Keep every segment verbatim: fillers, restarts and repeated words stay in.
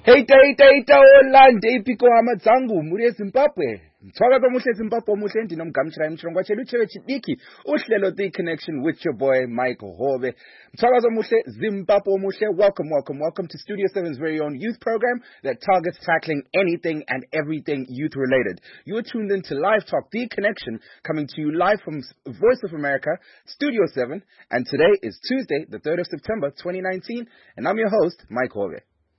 Heita heita heita olande ipiko amadzangu muri eZimbabwe. Mthwakazo muhle Zimbabwe muhle ndinomgamshira emchilongwa chedu cheve chidiki uhlelo The Connection with your boy Mike Hove. Mthwakazo muhle Zimbabwe muhle. Welcome, welcome, welcome to Studio seven's very own youth program that targets tackling anything and everything youth related. You are tuned in to Live Talk The Connection, coming to you live from Voice of America, Studio seven, and today is Tuesday, the third of September, twenty nineteen, and I'm your host, Mike Hove.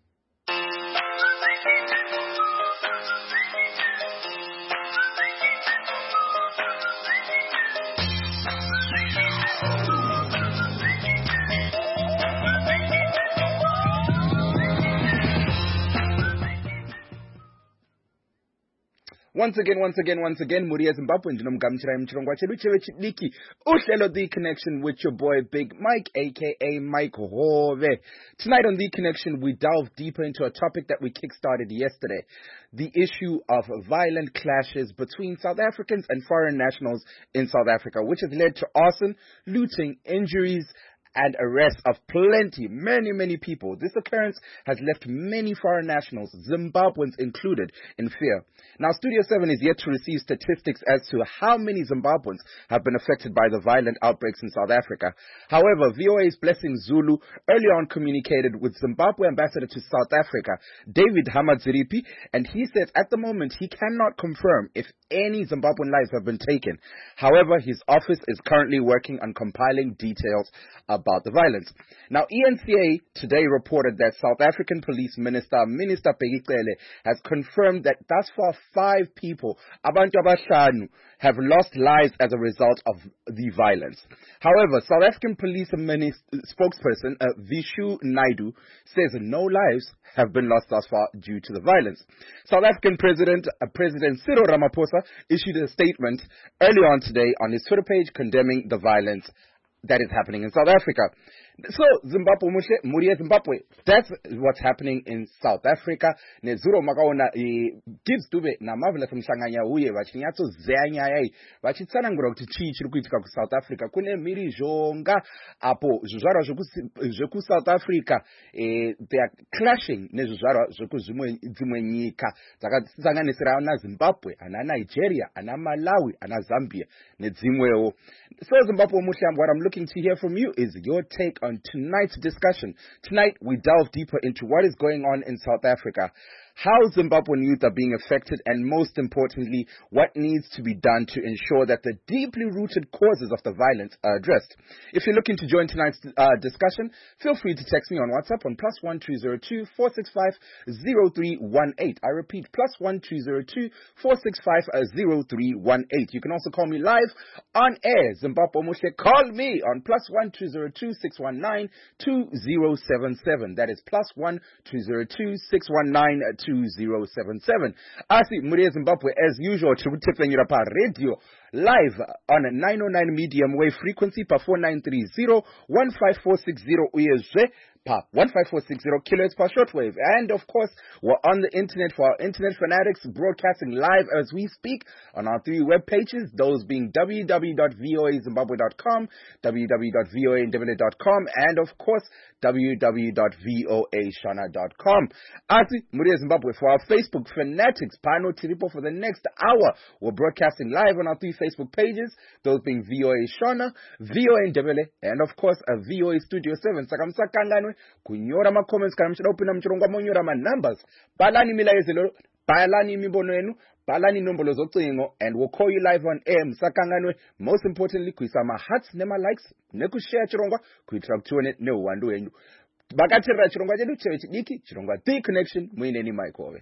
Once again, once again, once again, muri eZimbabwe ndinomgamshira emchilongwa chedu cheve chidiki uhlelo The Connection with your boy Big Mike, aka Mike Hove. Tonight on The Connection, we delve deeper into a topic that we kickstarted yesterday, the issue of violent clashes between South Africans and foreign nationals in South Africa, which has led to arson, looting, injuries, and arrest of plenty, many, many people. This occurrence has left many foreign nationals, Zimbabweans included, in fear. Now, Studio seven is yet to receive statistics as to how many Zimbabweans have been affected by the violent outbreaks in South Africa. However, V O A's Blessing Zulu earlier on communicated with Zimbabwe Ambassador to South Africa, David Hamadziripi, and he says at the moment he cannot confirm if any Zimbabwean lives have been taken. However, his office is currently working on compiling details about the violence. Now, E N C A today reported that South African Police Minister, Minister Bheki Cele, has confirmed that thus far five people, abantu abahlanu, have lost lives as a result of the violence. However, South African Police Minister, spokesperson uh, Vishu Naidu says no lives have been lost thus far due to the violence. South African President uh, President Cyril Ramaphosa issued a statement earlier on today on his Twitter page condemning the violence that is happening in South Africa. So, Zimbabwe, muri Zimbabwe, that's what's happening in South Africa. Nezuro makaona Gibbs Dube na Marvelous mshanganya uye vachinyatso zenya yai vachitsanangura kuti chii chiri kuitika ku South Africa. Kune miri zhonga apo zvizvarwa zveku South Africa eh, they are clashing nezvizvarwa zveku dzimwe nyika dzakasanganisira ana Zimbabwe, ana Nigeria, ana Malawi, ana Zambia nedzimwewo. So Zimbabwe muhlambi, what I'm looking to hear from you is your take on tonight's discussion. Tonight, we delve deeper into what is going on in South Africa, how Zimbabwean youth are being affected, and most importantly, what needs to be done to ensure that the deeply rooted causes of the violence are addressed. If you're looking to join tonight's uh, discussion, feel free to text me on WhatsApp on plus one two zero two four six five zero three one eight. I repeat, plus one two zero two four six five zero three one eight. You can also call me live on air. Zimbabwe Mushe, call me on plus one two zero two six one nine two zero seven seven. That is plus one two zero two six one nine two zero seven seven. Asi muri Zimbabwe, as usual, chikutepfenyura pa radio live on a nine oh nine medium wave frequency pa four nine three zero one five four six zero uyezve pa one five four six zero kilohertz per shortwave. And of course, we're on the internet for our internet fanatics, broadcasting live as we speak on our three web pages, those being w w w dot voa zimbabwe dot com, w w w dot voa ndebele dot com, and of course, w w w dot voa shona dot com. Asi muri Zimbabwe, for our Facebook fanatics, pano tiripo for the next hour, we're broadcasting live on our three Facebook pages, those being V O A Shona, V O A Ndebele, and of course, a V O A Studio seven. Sakamsakanganwe, kunyora ma comments, kana mchida upina mchirongwa monyora ma numbers, balani mila yezelo, balani mibono yenu, balani nombolo zotingo, and we'll call you live on air, msakanganwe. Most importantly, kuisa ma hearts, nema likes, neku share chirongwa, kuitra kutuone, ne uwandu yenu. Bakatira chirongwa jedu, chewe chidiki, chirongwa The Connection, mwineni Mike Hove.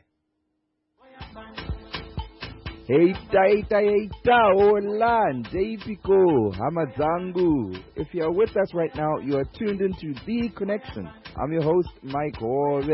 Heita heita heita olande ipiko hamadzangu. If you are with us right now, you are tuned into The Connection. I'm your host, Mike Hove.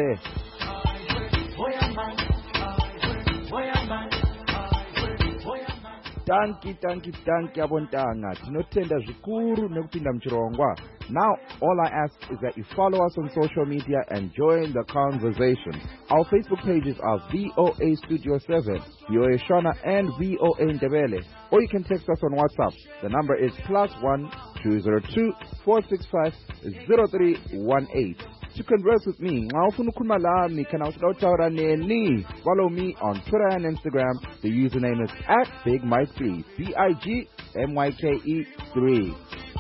Tanki tanki tanki abontanga tinotenda zvikuru nekupinda muchirongwa. Now all I ask is that you follow us on social media and join the conversation. Our Facebook pages are V O A Studio seven, V O A Shona, and V O A Ndebele. Or you can text us on WhatsApp. The number is plus one two zero two four six five zero three one eight. to converse with me. Nxa ufuna ukukhuluma lami kana ufuna ukutawura neni, follow me on Twitter and Instagram. The username is at Big Mike three, B I G M Y K E three.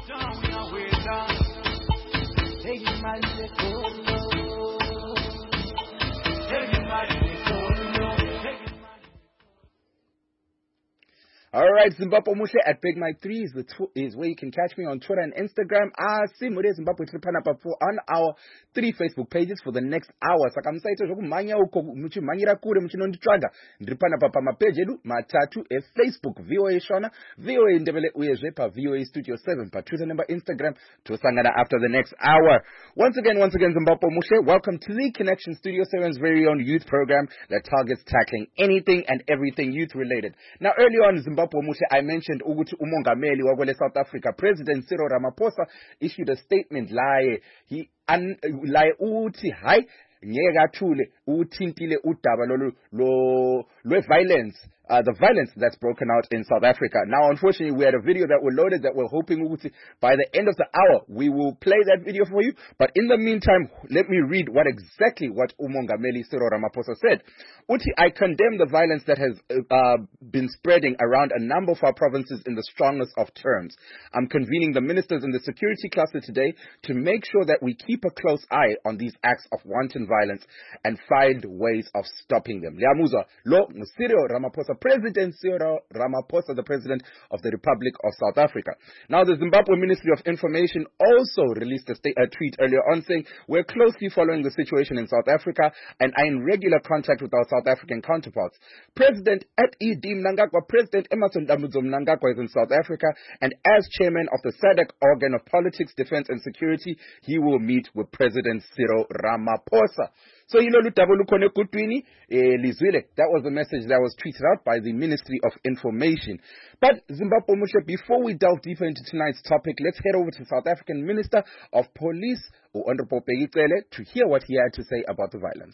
All right, Zimbabwe Mushe at Big Mike three is the tw- is where you can catch me on Twitter and Instagram. Ah, see Mure Zimbabwe Tripana Papo on our three Facebook pages for the next hour. Sakamsaito joku manya uko muchi manyira kure muchi nonditraga. Ndripana papa mapeje lu matatu e Facebook V O A Shona, V O A Ndebele Uyezwe pa V O A Studio seven pa Twitter number Instagram to sangana after the next hour. Once again, once again Zimbabwe Mushe, welcome to the Connection Studio seven's very own youth program that targets tackling anything and everything youth related. Now earlier on Zimbabwe I mentioned ukuthi umongameli wakwele South Africa President Cyril Ramaphosa issued a statement laye he an, laye uthi hayi ngeke athule uthintile udaba lolu lo lwe violence Uh, the violence that's broken out in South Africa. Now, unfortunately, we had a video that we loaded that we're hoping by the end of the hour, we will play that video for you. But in the meantime, let me read what exactly what Umongameli Cyril Ramaphosa said. Uti, I condemn the violence that has uh, been spreading around a number of our provinces in the strongest of terms. I'm convening the ministers in the security cluster today to make sure that we keep a close eye on these acts of wanton violence and find ways of stopping them. Liamuza, lo Cyril Ramaphosa, President Cyril Ramaphosa, the President of the Republic of South Africa. Now, the Zimbabwe Ministry of Information also released a, sta- a tweet earlier on saying, we're closely following the situation in South Africa and are in regular contact with our South African counterparts. President at E D Mnangagwa, President Emmerson Dambudzo Mnangagwa is in South Africa, and as chairman of the S A D C organ of politics, defense and security, he will meet with President Cyril Ramaphosa. So, you know, that was the message that was tweeted out by the Ministry of Information. But, Zimbabwe Mushe, before we delve deeper into tonight's topic, let's head over to South African Minister of Police, Honorable Begicele, to hear what he had to say about the violence.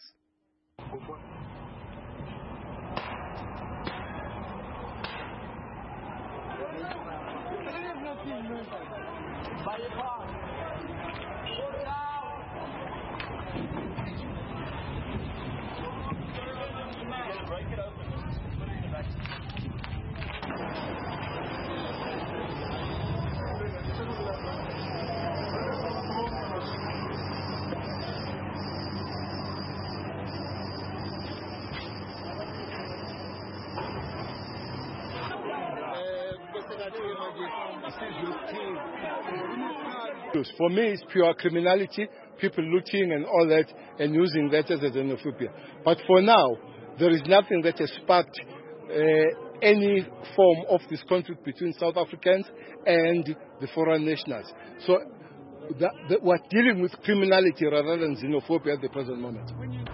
For me, it's pure criminality, people looting and all that, and using that as a xenophobia. But for now, there is nothing that has sparked uh, any form of this conflict between South Africans and the foreign nationals. So the, the, we're dealing with criminality rather than xenophobia at the present moment.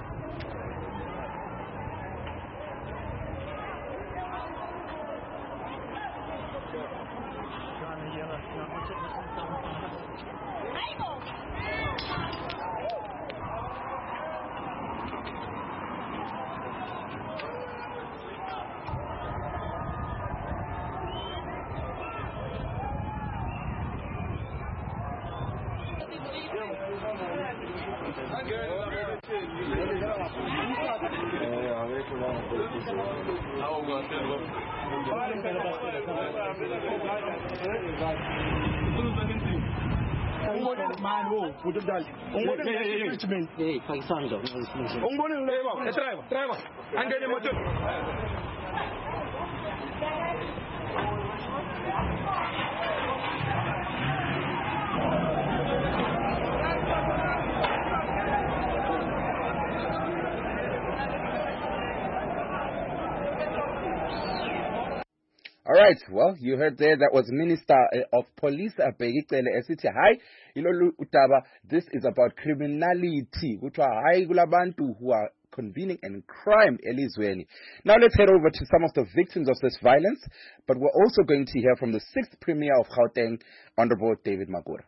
All right, well, you heard there that was Minister of Police Begicele esithi hayi ilolu utaba, this is about criminality, kuthiwa hayi kulabantu who are convening and crime elizweni. Now let's head over to some of the victims of this violence, but we're also going to hear from the sixth Premier of Gauteng, Honorable David Makhura.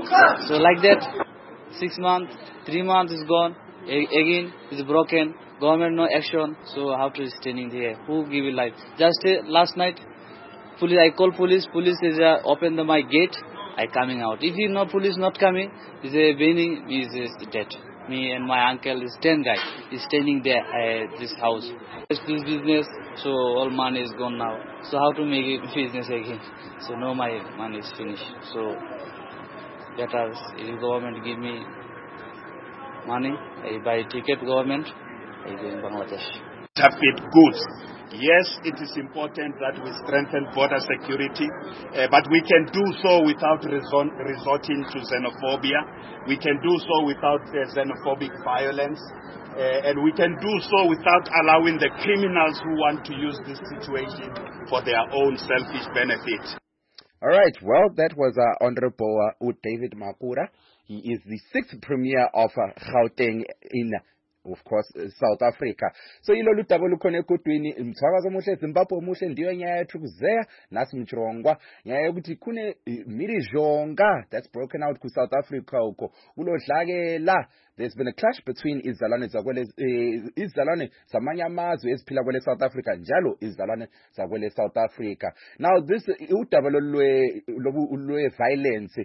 So like that, six months, three months is gone. A- again, it's broken. Government no action. So how to standing there? Who give it life? Just uh, last night, police. I call police. Police is uh, open the my gate. I coming out. If you know police not coming, is a Benny is, is dead. Me and my uncle is ten guy. Is standing there at this house. It's this business. So all money is gone now. So how to make it business again? So no, my money is finished. So better if government give me money, I buy ticket government, I go in Bangladesh. Counterfeit goods. Yes, it is important that we strengthen border security, uh, but we can do so without resort, resorting to xenophobia. We can do so without uh, xenophobic violence, uh, and we can do so without allowing the criminals who want to use this situation for their own selfish benefit. All right, well, that was uh, Honorable uh, David Makhura. He is the sixth Premier of uh, Gauteng in, of course, uh, South Africa. So yilo ludaba lukhona ekodweni mthwakazo omuhle eZimbabwe omuhle ndiyo nyaya yethu kuzeya nasi mchirongwa nyaya yokuthi khune mirizhonga that's broken out ku South Africa uko ulodlakela. There's been a clash between izalwane zakwele uh, izalwane zamanye amazwe eziphila kwele South Africa njalo izalwane zakwele South Africa. Now this udaba lolwe lolwe violence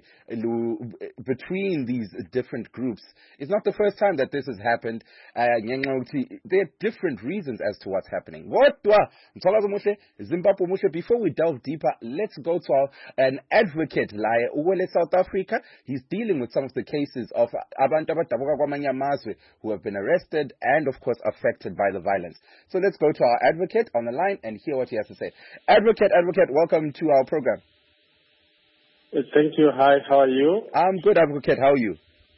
between these different groups. It's not the first time that this has happened. Uh, there are different reasons as to what's happening. Zimbabwe, before we delve deeper, let's go to our, an advocate like Uwele South Africa. He's dealing with some of the cases of abantu abadabuka kwamanye amazwe who have been arrested and of course affected by the violence. So let's go to our advocate on the line and hear what he has to say. Advocate, advocate, welcome to our program. Thank you. Hi, how are you? I'm good, advocate. How are you?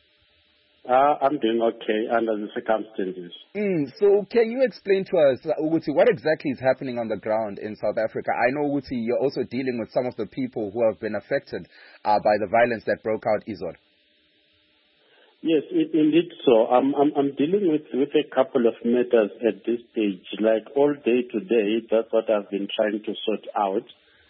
Uh, I'm doing okay under the circumstances. Mm, so can you explain to us, Uguti, what exactly is happening on the ground in South Africa? I know, Uguti, you're also dealing with some of the people who have been affected uh, by the violence that broke out, Izor. Yes, it, indeed so. I'm, I'm, I'm dealing with, with a couple of matters at this stage. Like all day today, that's what I've been trying to sort out.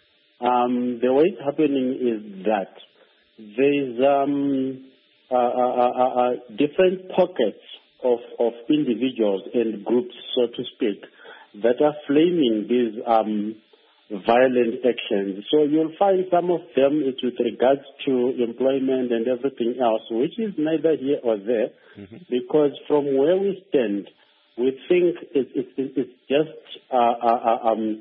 Um, the way it's happening is that there's um, uh, uh, uh, uh, different pockets of, of individuals and groups, so to speak, that are flaming these um, violent actions. So you'll find some of them it's with regards to employment and everything else, which is neither here or there, mm-hmm. because from where we stand, we think it, it, it, it's just uh, uh, um,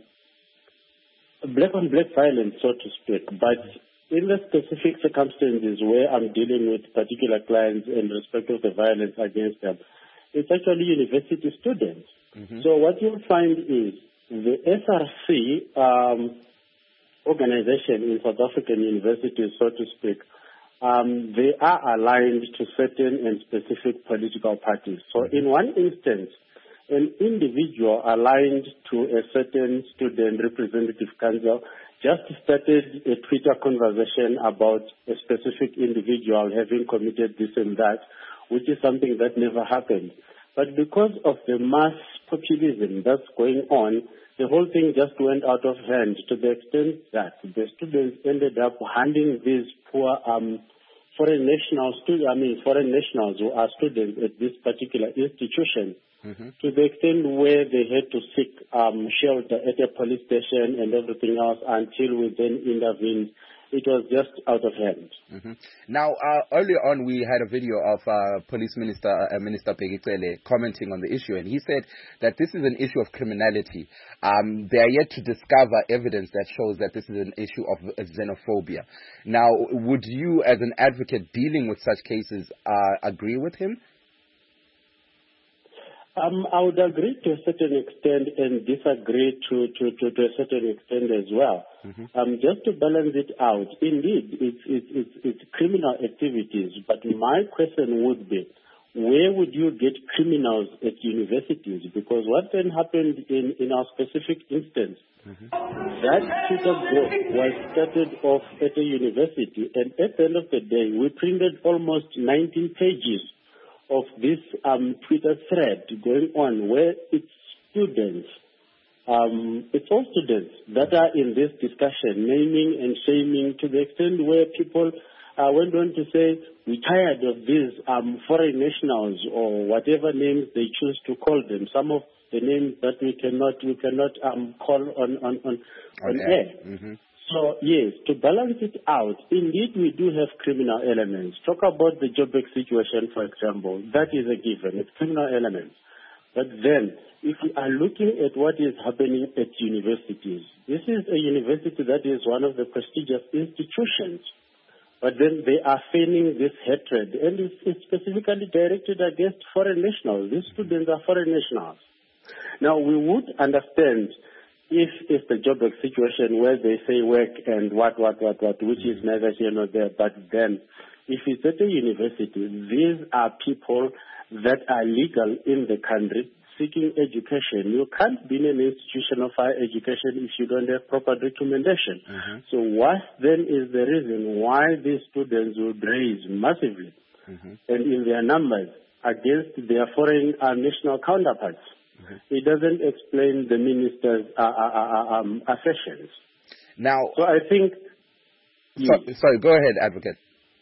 black-on-black violence, so to speak. But in the specific circumstances where I'm dealing with particular clients in respect of the violence against them, it's actually university students. Mm-hmm. So what you'll find is the S R C um, organization in South African universities, so to speak, um, they are aligned to certain and specific political parties. So in one instance, an individual aligned to a certain student representative council just started a Twitter conversation about a specific individual having committed this and that, which is something that never happened. But because of the mass populism that's going on, the whole thing just went out of hand to the extent that the students ended up handing these poor um, foreign national students, I mean foreign nationals who are students at this particular institution, mm-hmm. to the extent where they had to seek um, shelter at a police station and everything else until we then intervened. It was just out of hand. Mm-hmm. Now, uh, earlier on, we had a video of uh, Police Minister uh, Minister Bheki Cele commenting on the issue, and he said that this is an issue of criminality. Um, they are yet to discover evidence that shows that this is an issue of xenophobia. Now, would you, as an advocate dealing with such cases, uh, agree with him? Um, I would agree to a certain extent and disagree to, to, to, to a certain extent as well. Mm-hmm. Um, just to balance it out, indeed, it's, it's, it's, it's criminal activities, but my question would be, where would you get criminals at universities? Because what then happened in, in our specific instance, mm-hmm. that Twitter group was started off at a university, and at the end of the day, we printed almost nineteen pages of this um, Twitter thread going on where it's students, um, it's all students that are in this discussion, naming and shaming to the extent where people uh, went on to say, we're tired of these um, foreign nationals or whatever names they choose to call them. Some of the names that we cannot we cannot um, call on on on, on Okay. air. Mm-hmm. So yes, to balance it out, indeed we do have criminal elements. Talk about the Joburg situation, for example. That is a given. It's criminal elements. But then, if we are looking at what is happening at universities, this is a university that is one of the prestigious institutions. But then they are feigning this hatred, and it's, it's specifically directed against foreign nationals. These students are foreign nationals. Now, we would understand if it's the Joburg situation where they say work and what, what, what, what, which is neither here nor there. But then, if it's at a university, these are people that are legal in the country seeking education. You can't be in an institution of higher education if you don't have proper documentation. Mm-hmm. So what then is the reason why these students would raise massively Mm-hmm. and in their numbers against their foreign uh, national counterparts? Mm-hmm. It doesn't explain the minister's uh, uh, uh, um, assertions. Now, so I think... So, sorry, go ahead, Advocate.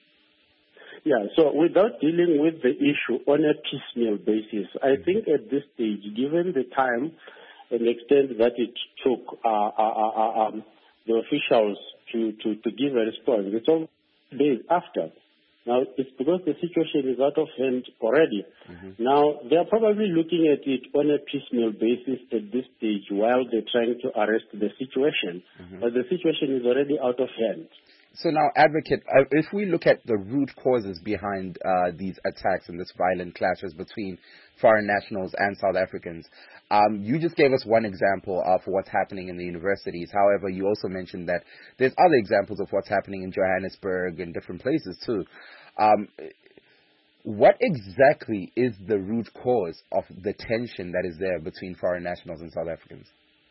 Yeah, so without dealing with the issue on a piecemeal basis, I think at this stage, given the time and extent that it took uh, uh, uh, um, the officials to, to, to give a response, it's all days after. Now, it's because the situation is out of hand already. Mm-hmm. Now, they're probably looking at it on a piecemeal basis at this stage while they're trying to arrest the situation. Mm-hmm. But the situation is already out of hand. So now, Advocate, uh, if we look at the root causes behind uh, these attacks and this violent clashes between foreign nationals and South Africans, um, you just gave us one example of what's happening in the universities. However, you also mentioned that there's other examples of what's happening in Johannesburg and different places too. Um, what exactly is the root cause of the tension that is there between foreign nationals and South Africans?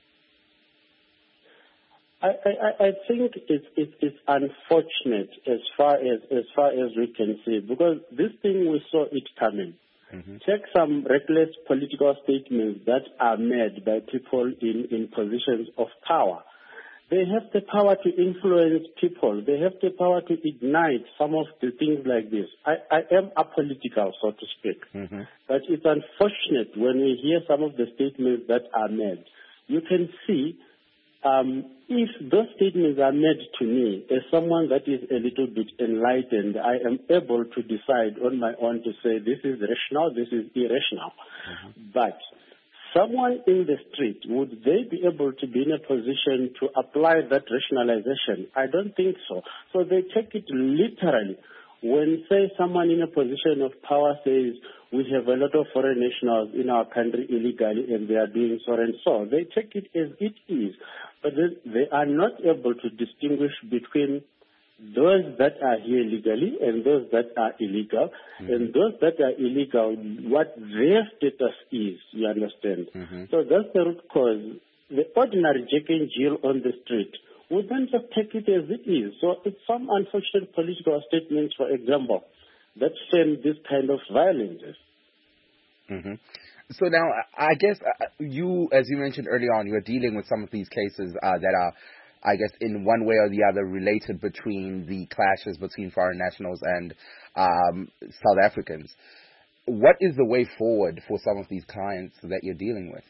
I, I, I think it's, it's, it's unfortunate as far as as far as we can see, because this thing we saw it coming. Mm-hmm. Take some reckless political statements that are made by people in, in positions of power. They have the power to influence people. They have the power to ignite some of the things like this. I, I am apolitical, so to speak. Mm-hmm. But it's unfortunate when we hear some of the statements that are made. You can see Um, if those statements are made to me as someone that is a little bit enlightened, I am able to decide on my own to say this is rational, this is irrational. Mm-hmm. But someone in the street, would they be able to be in a position to apply that rationalization? I don't think so. So they take it literally. When, say, someone in a position of power says, we have a lot of foreign nationals in our country illegally and they are doing so and so, they take it as it is. But they are not able to distinguish between those that are here legally and those that are illegal. Mm-hmm. And those that are illegal, what their status is, you understand? Mm-hmm. So that's the root cause. The ordinary Jack and Jill on the street would then just take it as it is. So it's some unfortunate political statements, for example, that frame this kind of violence. Mm-hmm. So now, I guess uh, you, as you mentioned early on, you're dealing with some of these cases uh, that are, I guess, in one way or the other related between the clashes between foreign nationals and um, South Africans. What is the way forward for some of these clients that you're dealing with?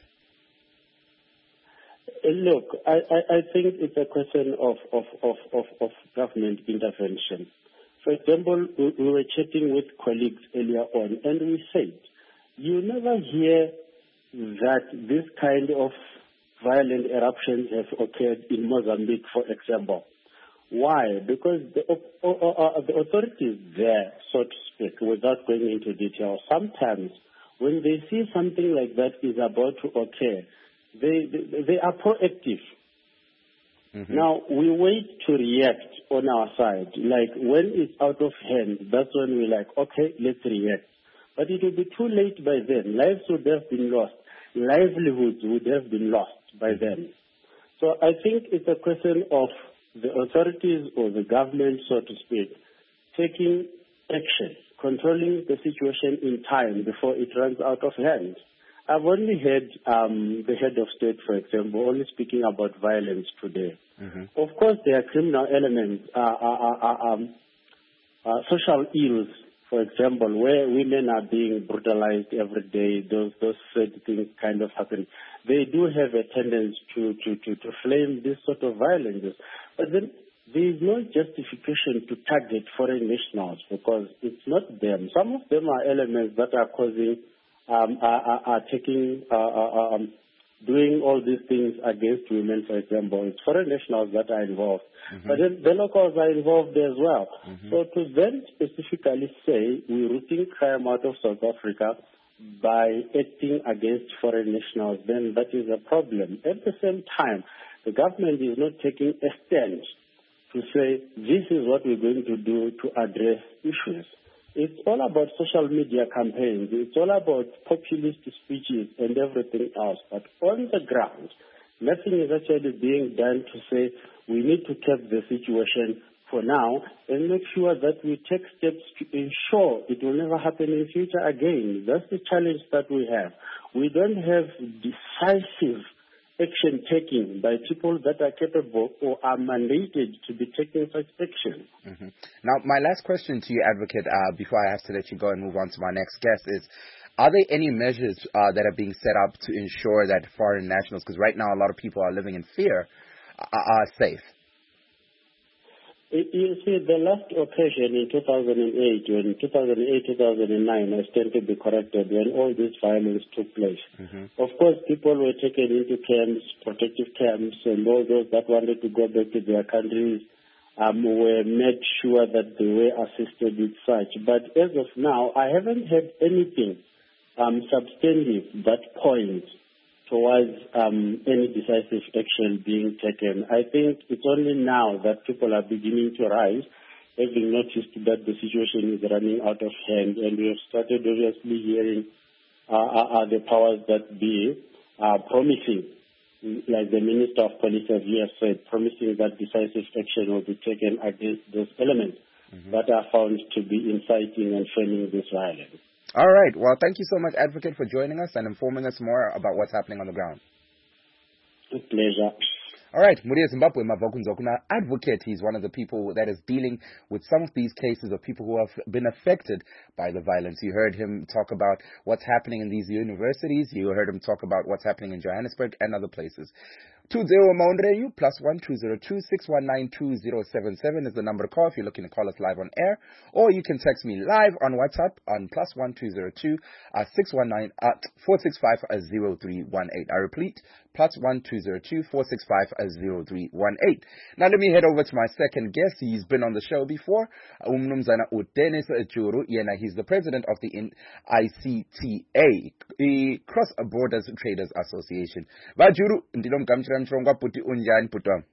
Look, I, I, I think it's a question of, of, of, of, of government intervention. For example, we, we were chatting with colleagues earlier on, and we said, you never hear that this kind of violent eruptions have occurred in Mozambique, for example. Why? Because the, uh, uh, the authorities there, so to speak, without going into detail, sometimes when they see something like that is about to occur, they, they, they are proactive. Mm-hmm. Now, we wait to react on our side. Like, when it's out of hand, that's when we're like, okay, let's react. But it will be too late by then. Lives would have been lost. Livelihoods would have been lost by then. So I think it's a question of the authorities or the government, so to speak, taking action, controlling the situation in time before it runs out of hand. I've only heard um, the head of state, for example, only speaking about violence today. Mm-hmm. Of course, there are criminal elements uh, uh, uh, um, uh, social ills, for example, where women are being brutalized every day, those those sad things kind of happen. They do have a tendency to, to, to, to flame this sort of violences. But then there is no justification to target foreign nationals because it's not them. Some of them are elements that are causing, um, are, are, are taking, uh, uh, um, doing all these things against women, for example. It's foreign nationals that are involved. Mm-hmm. But then the locals are involved as well. Mm-hmm. So to then specifically say we're rooting crime out of South Africa by acting against foreign nationals, then that is a problem. At the same time, the government is not taking a stand to say this is what we're going to do to address issues. It's all about social media campaigns. It's all about populist speeches and everything else. But on the ground, nothing is actually being done to say we need to keep the situation for now and make sure that we take steps to ensure it will never happen in future again. That's the challenge that we have. We don't have decisive action taking by people that are capable or are mandated to be taking such action. Mm-hmm. Now, my last question to you, Advocate, uh, before I have to let you go and move on to my next guest is, are there any measures uh, that are being set up to ensure that foreign nationals, because right now a lot of people are living in fear, are, are safe? You see, the last occasion in two thousand eight, when two thousand eight, two thousand nine, I stand to be corrected, when all this violence took place. Mm-hmm. Of course, people were taken into camps, protective camps, and all those that wanted to go back to their countries um, were made sure that they were assisted with such. But as of now, I haven't heard anything um, substantive that points towards um, any decisive action being taken. I think it's only now that people are beginning to rise, having noticed that the situation is running out of hand, and we have started obviously hearing uh, uh, the powers that be uh, promising, like the Minister of Police, as you have said, promising that decisive action will be taken against those elements mm-hmm. that are found to be inciting and fueling this violence. All right. Well, thank you so much, Advocate, for joining us and informing us more about what's happening on the ground. A pleasure. All right. Muria Zimbabwe Mavakunzokuna, Advocate. He's one of the people that is dealing with some of these cases of people who have been affected by the violence. You heard him talk about what's happening in these universities. You heard him talk about what's happening in Johannesburg and other places. two zero Maundreyu plus one two zero two six one nine two zero seven seven is the number to call if you're looking to call us live on air, or you can text me live on WhatsApp on plus one two zero two uh, six one nine uh, four six five uh, zero three one eight. I repeat, plus one two zero two four six five uh, zero three one eight. Now let me head over to my second guest. He's been on the show before. Umnumzana Udenis Juru Yena. He's the president of the I C T A, the Cross Borders Traders Association. Vajuru ndilomkamchira mchongwa puti unjani putwa.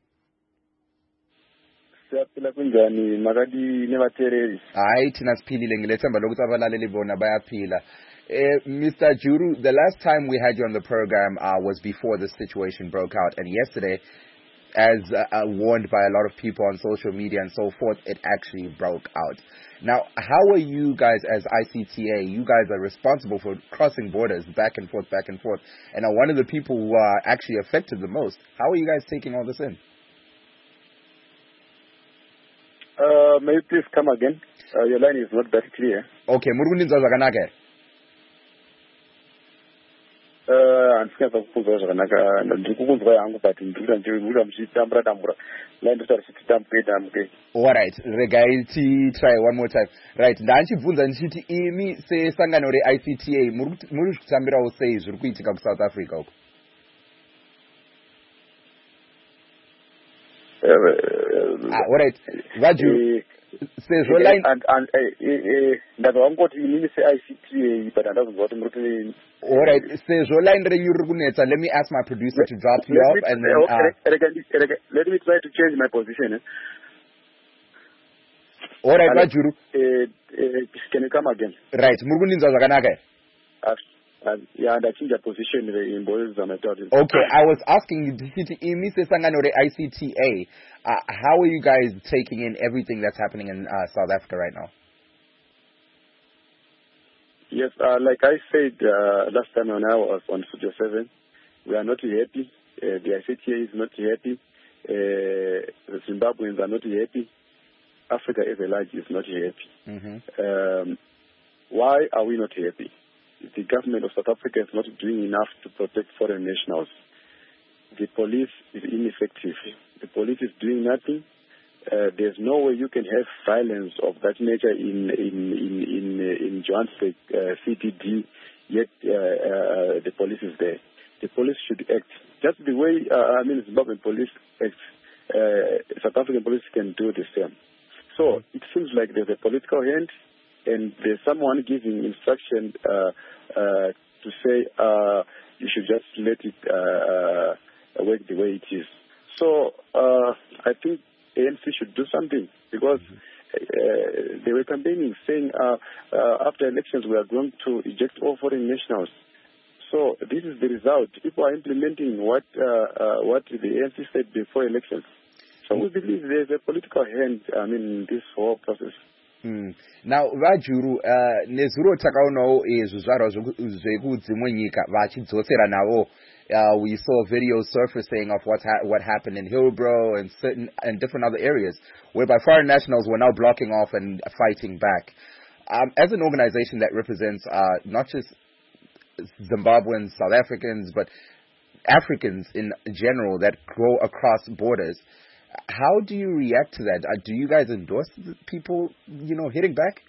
Siyaphila kunjani makadi nebatereri. Hayi thina siphilile ngilethemba lokuthi abalaleli bona bayaphila. Uh, Mister Juru, the last time we had you on the program uh, was before the situation broke out, and yesterday, as uh, uh, warned by a lot of people on social media and so forth, it actually broke out. Now, how are you guys as I C T A? You guys are responsible for crossing borders back and forth, back and forth, and are one of the people who are actually affected the most. How are you guys taking all this in? Uh, may you please come again? Uh, your line is not that clear. Okay, Murugundiza Zaganage. Uh, andifika kufuza zvakanaka ndikukunzwa yangu but ndikuda ndikuda mchitambura tambura la ndotari chititambuke tambuke. All right, regai ti try one more time. Right, ndanchibvunza ndichiti imi sesangano re I C T A muri kutambirawo sei zviri kuitika ku South Africa uko? Ah, all right. Vaju sezvo line and and ndazwa wangoti inini se I C T A but andazwa kuti muri kuti. All right, sezvo line renyu riri kunetsa, let me ask my producer to drop you off and then uh, let me try to change my position. Eh? All right, Vajuru. Uh, uh, can you come again? Right, muri kundinzwa zvakanaka. Uh, yeah, and I change the position in boys and I thought. Okay, I was asking you, Imi Sesangano re I C T A, uh, how are you guys taking in everything that's happening in uh, South Africa right now? Yes, uh, like I said uh, last time when I was on Studio seven, we are not happy. Uh, the I C T A is not happy. Uh, the Zimbabweans are not happy. Africa as a large is not happy. Mm-hmm. Um, why are we not happy? The government of South Africa is not doing enough to protect foreign nationals. The police is ineffective. The police is doing nothing. Uh, there's no way you can have violence of that nature in in in in, uh, in Johannesburg uh, C T D, yet uh, uh, the police is there. The police should act just the way uh, I mean Zimbabwean police act. Uh, South African police can do the same. So it seems like there's a political hand, and there's someone giving instruction uh, uh, to say uh, you should just let it uh, uh, work the way it is. So uh, I think A N C should do something, because uh, they were campaigning saying uh, uh, after elections we are going to eject all foreign nationals. So this is the result. People are implementing what uh, uh, what the A N C said before elections. So we believe there's a political hand, I mean, in this whole process. Mm. Now, vajuru uh, nezuro takaunawo zvizvarwa zvekudzimwe nyika vachidzosera navo. Uh, we saw videos surfacing of what ha- what happened in Hillbrow and certain and different other areas, whereby foreign nationals were now blocking off and fighting back. Um, as an organization that represents uh, not just Zimbabweans, South Africans, but Africans in general that grow across borders, how do you react to that? Uh, do you guys endorse people, you know, hitting back?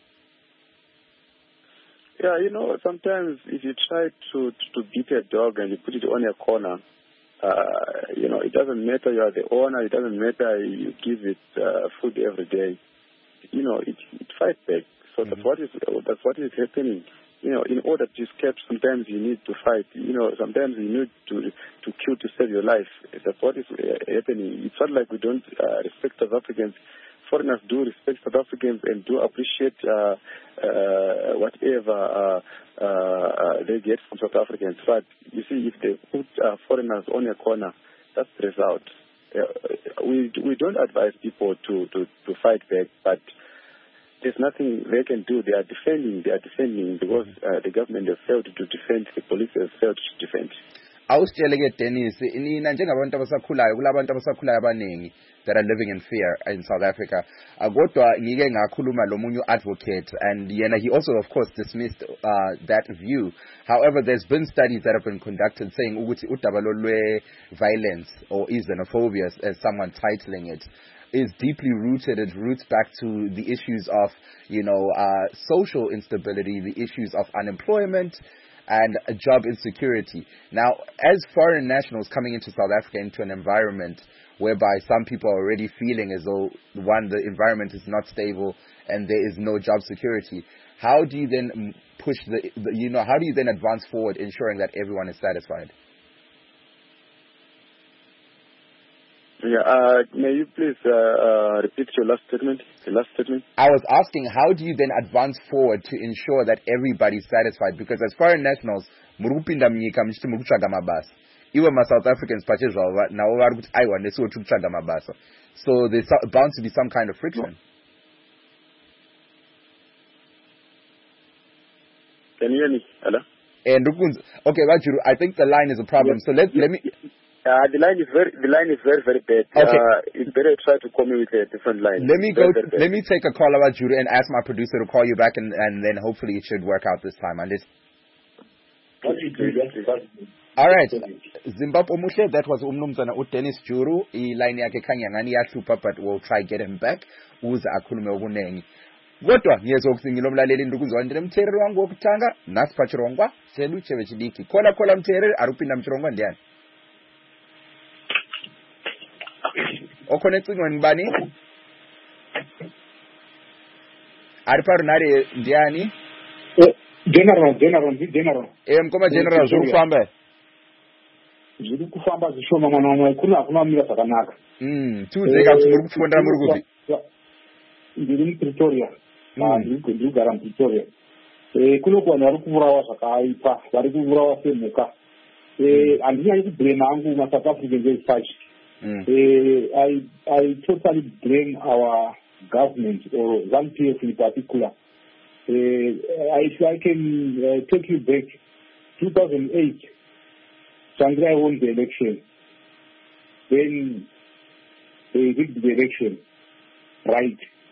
Yeah, you know, sometimes if you try to to beat a dog and you put it on a corner, uh, you know, it doesn't matter you are the owner, it doesn't matter you give it uh, food every day. You know, it, it fights back. So mm-hmm. that's what is that's what is happening. You know, in order to escape, sometimes you need to fight. You know, sometimes you need to to kill to save your life. That's what is happening. It's not like we don't uh, respect South Africans. Foreigners do respect South Africans and do appreciate uh, uh, whatever uh, uh, they get from South Africans. But you see, if they put uh, foreigners on a corner, that's the result. Uh, we we don't advise people to, to, to fight back, but there's nothing they can do. They are defending. They are defending because uh, the government has failed to defend. The police has failed to defend. Awusitshele Dennis, nina njengabantu abasakhulayo kulabantu abasakhulayo abaningi that are living in fear in South Africa. Kodwa ngike ngakhuluma lomunye advocate, and yena he also of course dismissed uh, that view. However, there's been studies that have been conducted saying ukuthi udaba lwe violence or xenophobia, as someone titling it, is deeply rooted. It roots back to the issues of, you know, uh, social instability, the issues of unemployment, and job insecurity. Now, as foreign nationals coming into South Africa, into an environment whereby some people are already feeling as though, one, the environment is not stable and there is no job security, how do you then push the, the you know, how do you then advance forward ensuring that everyone is satisfied? Yeah, uh, may you please uh, uh, repeat your last statement? The last statement. I was asking, how do you then advance forward to ensure that everybody's satisfied? Because as foreign nationals, murupinda mnyika mchiti mukutsvaga mabasa. Iwe ma South Africans pache zvavo navo vari kuti aiwa nesuwo tiri kutsvaga mabasa. So there's bound to be some kind of friction. Can you hear me? Hello? And okay, Vajuru, I think the line is a problem. Yeah. So let let me. Uh, the line is very, the line is very, very bad. Okay. Uh, it's better to try to call me with a different line. Let me very, go. very Let me take a call about Judy and ask my producer to call you back, and, and then hopefully it should work out this time. And this. All right, Zimbabwe Muhle, that was umnumzana uDennis Juru. Iline yakhe khanya ngani yahlupha, but we'll try get him back. Uze akhulume okunengi. Kodwa ngiyezokuthi ngilomlaleli ndukuzwa ndine mthereri wangu wokuthanga nasiphathirongwa selucheve chidiki. Khola khola mthereri arupinda mchirongwa ndiani. Okhona ecingweni bani? Ari parunare ndiani? General, general, general. Eh, mkoma general zviri kufamba. Zviri kufamba zvishoma mwana wamwe kuna hakuna mira zvakanaka. Mm, tiudzeka kuti muri kufunda muri kupi? Ndiri muPretoria. Ah, ndiri kugara muPretoria. Eh, kunoku vanhu vari kuvurawa zvakaipa, vari kuvurawa semhuka. Eh, handinyanyi kublame hangu maSouth Africans as such. Mm. Uh, I I totally blame our government or ZANU-P F in particular. Uh, if I can uh, take you back, two thousand eight, Tsvangirai won the election. Then they rigged the election, right?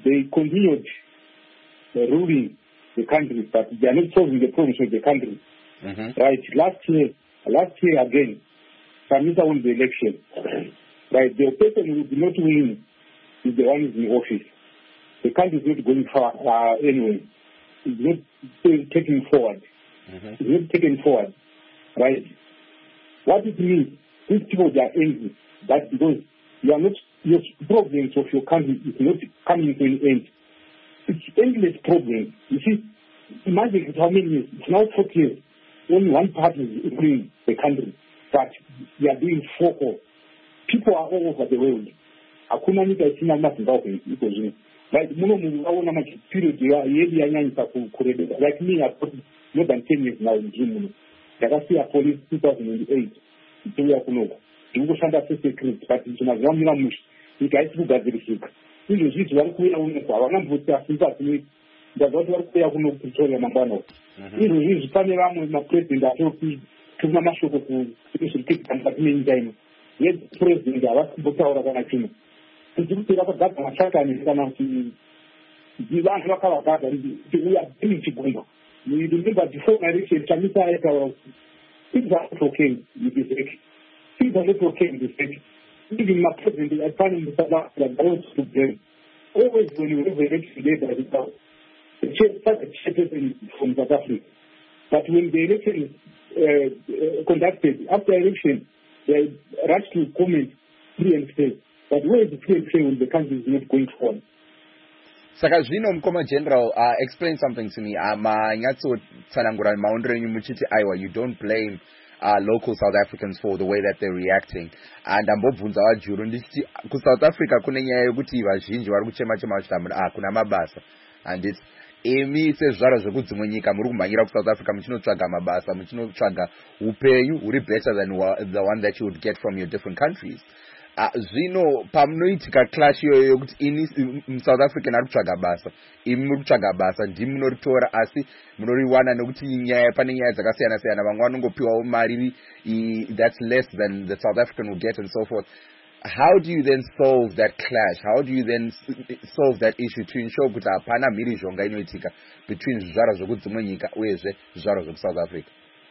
they continued uh, ruling the country, but they are not solving the problems of the country. Mm-hmm. Right. Last year, last year again, Samisa won the election. Right. The person who did not win is the one who is in office. The country is not going far uh, anyway. It's not taking forward. Mm-hmm. It's not taken forward. Right. What it means, these people, they are angry. That's because you are not, your problems of your country is not coming to an end. It's endless problems. You see, imagine how many years. It's now forty years. Only one party is ruling the country, but they are doing four all. People are all over the world. Hakuna nyika isina maZimbabwe iko zvino. Like muno munhu aona machi period ya yedu yanyanyisa kurebeka. Like me, I've got more than ten years now in June. Ndakasiya police two thousand eight. Ndikuya kunoka. Ndikushanda security, but ndinazamira mushi. Nyika haisi kugadzirisika. Izvo zviti vari kuuya unoku havana mbutsa sympathy. Ndazoti vari kuuya kuno kuPretoria mangwana uku. Izvo zvizvi pane vamwe mapresident atoti tuma mashoko kuzvirikita mukati menyika ino. Yes, president havasi kumbotaura kana chimwe. Tiri kuti vakagadza mashakani kana kuti vanhu vakavagadza kuti uya bini chigomba. Remember before my election, Chamisa aitaura kuti things are not okay with this election. Things are not okay with this election. Even my president, I find him South Africa, I want to blame. Always when you have an election day, there is a chairperson from South Africa. But when the election is uh, uh, conducted, after election, they rush to comment free and fair. But where is the free and fair when the country is not going forward? Saka zvino mukoma general, uh, explain something to me. Manyatso-tsanangura maondero enyu muchiti aiwa, you don't blame uh, local South Africans for the way that they're reacting. And ambobvunza wajuru ndichiti ku South Africa kune nyaya yekuti vazhinji vari kuchema chema vachiti ah kuna mabasa. And it's emi sezvaro zvekudzimwe nyika muri kumhanyira ku South Africa muchinotsvaga mabasa, muchinotsvaga upenyu huri better than the one that you would get from your different countries. Uh, zvino pamunoitika clash iyoyo yokuti ini South African ari kutsvaga basa, imi muri kutsvaga basa, ndimi munoritora asi munoriwana nekuti nyaya pane nyaya dzakasiyana siyana, vamwe vanongopiwawo mari that's less than the South African will get and so forth. How do you then solve that clash? How do you then solve that issue to ensure kuti hapana mhirizhonga inoitika between zvizvaro zvekudzimwe nyika uyezve zvizvaro zveku South Africa?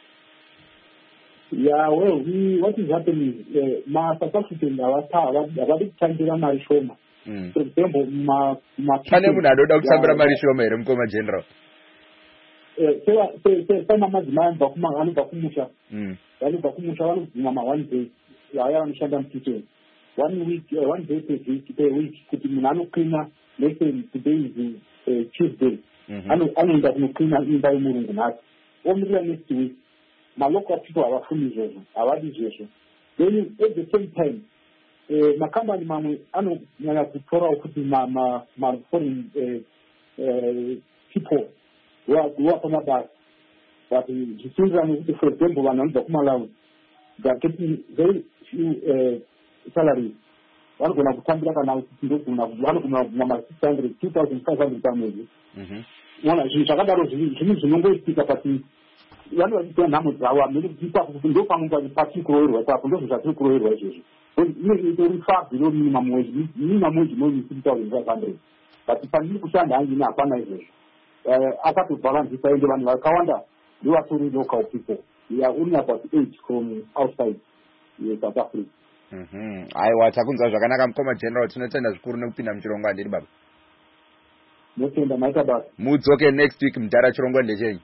Yeah, well, we, what is happening is, uh, ma South African havadi kutambira mari shoma. For example, ma ma pane munhu anoda kutambira mari shoma here mukoma general? Eh, se pana madzimai anobva kuma anobva kumusha. Vanobva kumusha vanobvuma ma one day. Vaya vanoshanda mukitchen. One week, uh, one day per week, per week, kuti munhu anoklina, let's say today is uh, Tuesday. Anoenda kunoklina imba yemurungu nhasi. Omirira next week. My local people are fully Jesu, are Jesu. Then at the same time, uh, my company, I know, I have to pour out my, my, my foreign uh, uh, people who are working about that. The children, for example, one on the Malawi, they are getting very few uh, salaries. One going to come back and now, one of six hundred, two thousand five hundred families. One of the Shagadaros, she needs to know where to pick up a thing. Vano vachita nhamo dzavo hamene kudzipa kuti ndopanonga patikuroverwa kwapo ndozvozvatiri kuroverwa izvozvo. Inenge itori five zero minimum wage, minimum wage inozi three thousand five hundred. But pandiri kushanda hangini hapana izvozvo. Akatobhalanzisa ende vanhu vakawanda ndovatori local people. We are only about eight from outside South Africa. Mhm. Aiwa takunzwa zvakanaka mukoma general, tinotenda zvikuru nekupinda muchirongwa handiri baba. Notenda maita basa. Mudzoke next week mudhara chirongwa ndechenyu.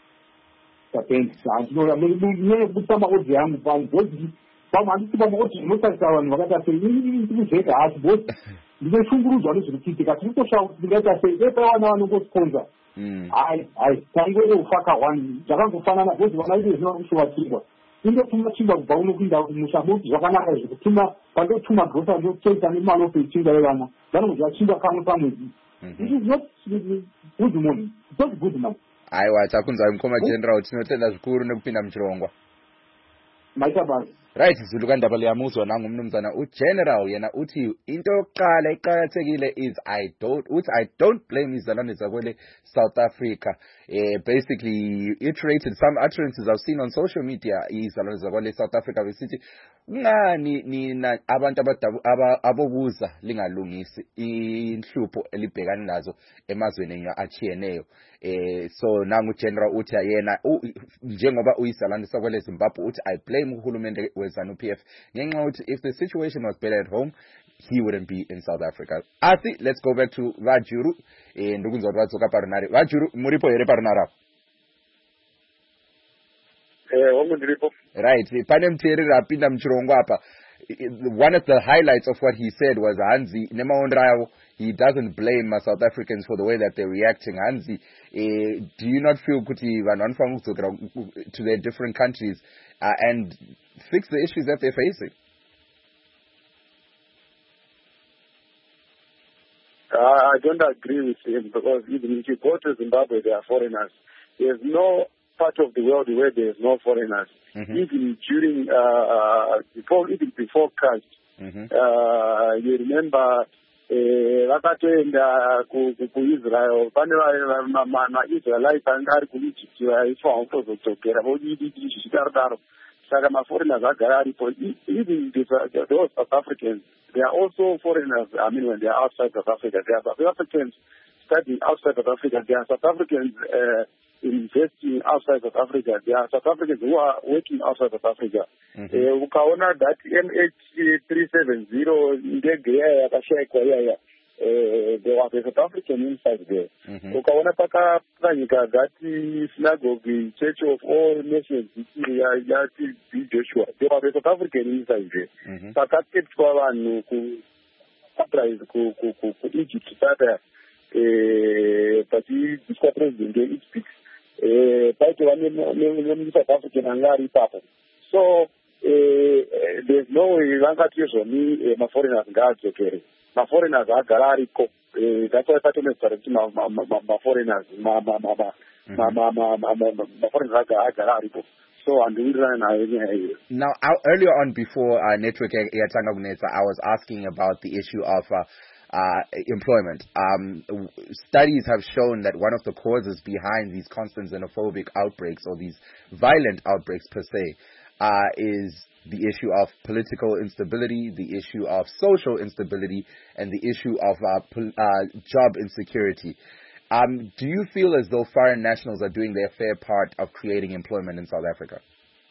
Kutama odzi yangu pamwe pamwe handisi pamwe odzi inotarisa vanhu vakati sei ndikuzveka hasi bosi ndinoshungurudzwa nezviri kuitika tiri kutoshaura kuti ndingaita sei epawana vanongosponza hai hai tangoofaka one zvakangofanana bosi vana vedu zvinoda kushuva chingwa indotuma chingwa kubva uno kuinda kumusha moti zvakanaka izvi kutuma pandotuma grosa ndotoita nemalope chingwa yevana vanongodya chingwa kamwe pamwedzi. This is not good money. It's not good money. Aiwa takunzwa mukoma general, tinotenda zvikuru nekupinda muchirongwa. Maita basi. Right, Zulu kandaba liyamuzwa nangumnumzana uGeneral yena uthi into yokuqala iqhakathekile is I don't uthi I don't blame izalwane zakwele South Africa. Uh, basically iterated some utterances I've seen on social media izalwane zakwele South Africa besithi ngani nina abantu abobuza lingalungisi inhlupho elibhekana nazo emazweni achiyeneyo. Eh so nangu General uthi yena njengoba uyizalwane sakwele Zimbabwe uthi I blame uhulumende weZANU P F ngenxa uthi if the situation was better at home he wouldn't be in South Africa. Asi, let's go back to Vajuru eh ndukunzwa vatsoka Parinari. Vajuru muripo here Parinara. Eh homo ndiripo. Right, pane mteri rapinda mchirongo apa. One of the highlights of what he said was Hanzi Nemaondrayo, he doesn't blame uh, South Africans for the way that they're reacting. Hanzi, uh, do you not feel kuti vanhu to their different countries uh, and fix the issues that they're facing? Uh, I don't agree with him because even if you go to Zimbabwe, there are foreigners. There's no part of the world where there's no foreigners. Mm-hmm. Even during, uh, before, even before Christ, mm-hmm. uh, you remember, vakatoenda kuisrael pane maisraelite anga ari kuegypt vaifa kutozodzokera vodidii zvichidaro saka maforeigners agara aripo. Even those South Africans, they are also foreigners. I mean, when they are outside South Africa, they are South Africans studying outside South Africa, they are South Africans uh, investing outside South Africa. There are South Africans who are working outside South Africa. Ukaona that M H three seventy ndege yaya yakashaikwa yaya, there was a South African inside there. Ukaona pakanyika gati synagogue, Church of All Nations, yati Joshua, there was a South African inside there. Pakaketwa vanhu ku surprise ku ku ku Egypt sata eh pachidiswa president Egypt. Uh, South African angari papa. So uh, there's no way me my foreigners guards okay. My foreigners are garariko. That's why I started to my foreigners ma ma ma ma ma ma ma my foreigners are garariko. So and now earlier on before uh, network I was asking about the issue of uh, Uh, employment. Um, studies have shown that one of the causes behind these constant xenophobic outbreaks or these violent outbreaks per se uh, is the issue of political instability, the issue of social instability, and the issue of uh, pol- uh, job insecurity. Um, do you feel as though foreign nationals are doing their fair part of creating employment in South Africa?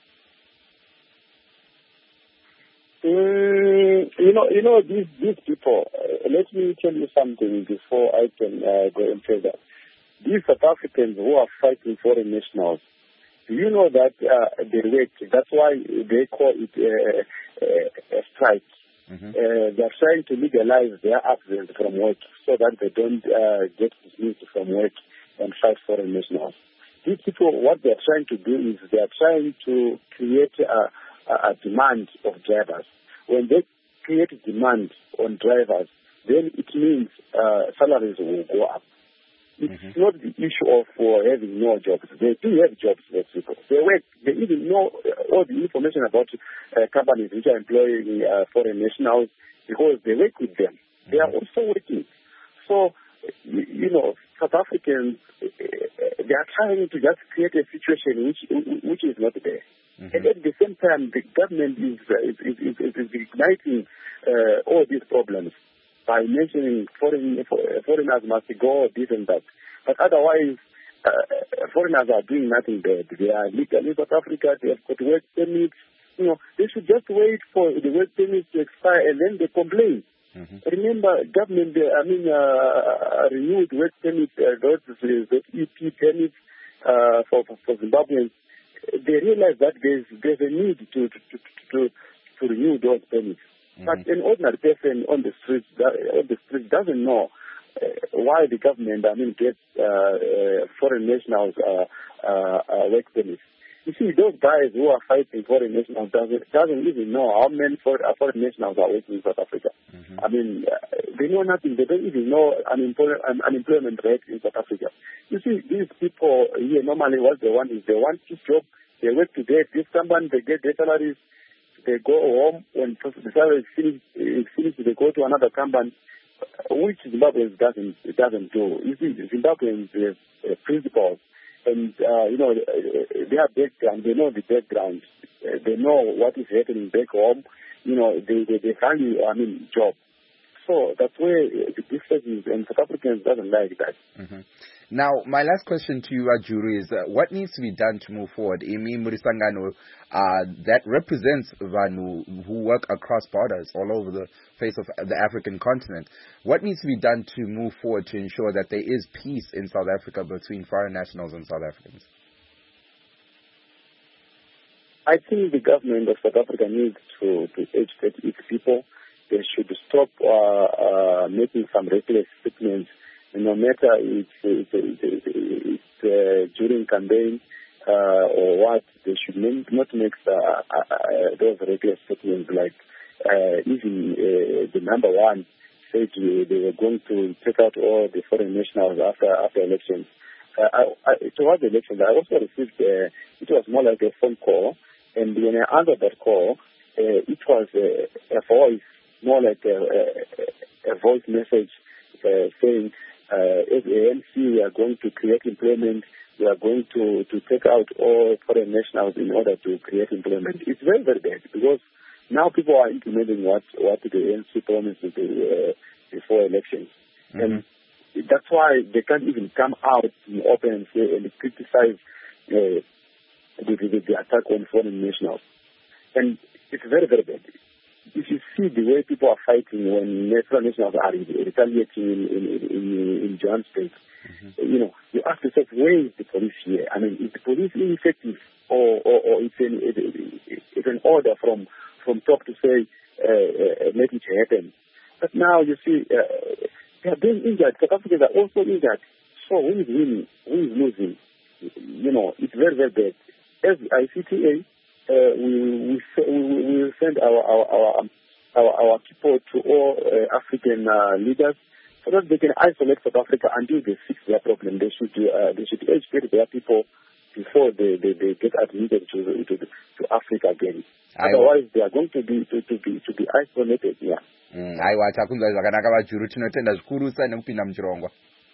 Mm, you know, you know these these people. Uh, let me tell you something before I can uh, go in further. These South Africans who are fighting foreign nationals, do you know that uh, they work? That's why they call it uh, uh, a strike. Mm-hmm. Uh, they are trying to legalize their absence from work so that they don't uh, get dismissed from work and fight foreign nationals. These people, what they are trying to do is they are trying to create a a demand of drivers. When they create demand on drivers, then it means uh, salaries will go up. It's mm-hmm. not the issue of uh, having no jobs. They do have jobs, those people. They work. They even know all the information about uh, companies which are employing uh, foreign nationals because they work with them. Mm-hmm. They are also working. So, you, you know, South Africans, uh, they are trying to just create a situation which which is not there. Mm-hmm. And at the same time, the government is uh, is, is, is, is igniting uh, all these problems by mentioning foreign foreigners must go this and that. But otherwise, uh, foreigners are doing nothing bad. They are legal in South Africa. They have got work permits. You know, they should just wait for the work permits to expire and then they complain. Mm-hmm. Remember, government, I mean, uh, renewed work permits, uh, those the E P permits uh, for, for, for Zimbabweans. They realize that there's there's a need to to to, to, to renew those permits. Mm-hmm. But an ordinary person on the street on the street doesn't know uh, why the government, I mean, gets uh, uh, foreign nationals uh, uh, uh, work permits. You see, those guys who are fighting foreign nationals doesn't, doesn't even know how many foreign, uh, foreign nationals are working in South Africa. Mm-hmm. I mean, uh, they know nothing. They don't even know unemployment, um, unemployment rate in South Africa. You see, these people here, normally what they want is they want to job, they work today, give someone, they get their salaries, they go home, when the salary is finished, is finished, they go to another company, which Zimbabweans doesn't, doesn't do. You see, Zimbabweans have uh, principles, and, uh, you know, they have background, they know the background, uh, they know what is happening back home, you know, they, they, they value, I mean, job. So that's where the difference is, and South Africans doesn't like that. Mm-hmm. Now, my last question to you, Ajuru, is uh, what needs to be done to move forward? Imi Murisangano, uh, that represents Vanu who work across borders all over the face of the African continent. What needs to be done to move forward to ensure that there is peace in South Africa between foreign nationals and South Africans? I think the government of South Africa needs to, to educate its people. They should stop uh, uh, making some reckless statements. No matter it's, it's, it's, it's uh, during campaign uh, or what, they should not make uh, uh, those reckless statements like uh, even uh, the number one said they were going to take out all the foreign nationals after after elections. Uh, I, I, towards the elections, I also received, uh, it was more like a phone call, and when I answered that call, uh, it was a, a voice, more like a, a, a voice message uh, saying, Uh, as A N C, we are going to create employment. We are going to, to take out all foreign nationals in order to create employment. It's very, very bad because now people are implementing what, what the A N C promised to, uh, before elections. Mm-hmm. And that's why they can't even come out in open and say and criticize uh, the, the, the attack on foreign nationals. And it's very, very bad. If you see the way people are fighting when foreign nationals are retaliating in, in, in, in Johannesburg, mm-hmm. you know, you ask yourself, where is the police here? I mean, is the police ineffective, or, or, or it's, an, it's an order from, from top to say, uh, uh, let it happen? But now you see, uh, they are being injured. South Africans are also injured. So who is winning? Who is losing? You know, it's very, very bad. As I C T A, Uh, we we we will send our our our our, our people to all uh, African uh, leaders so that they can isolate South Africa until they fix their problem. They should uh, they should educate their people before they, they, they get admitted to to, to Africa again. Otherwise, they are going to be to, to be to be isolated. Yeah. Mm, aiwa takunzwa zvakanaka vajuru tinotenda zvikuru sana nekupinda muchirongwa.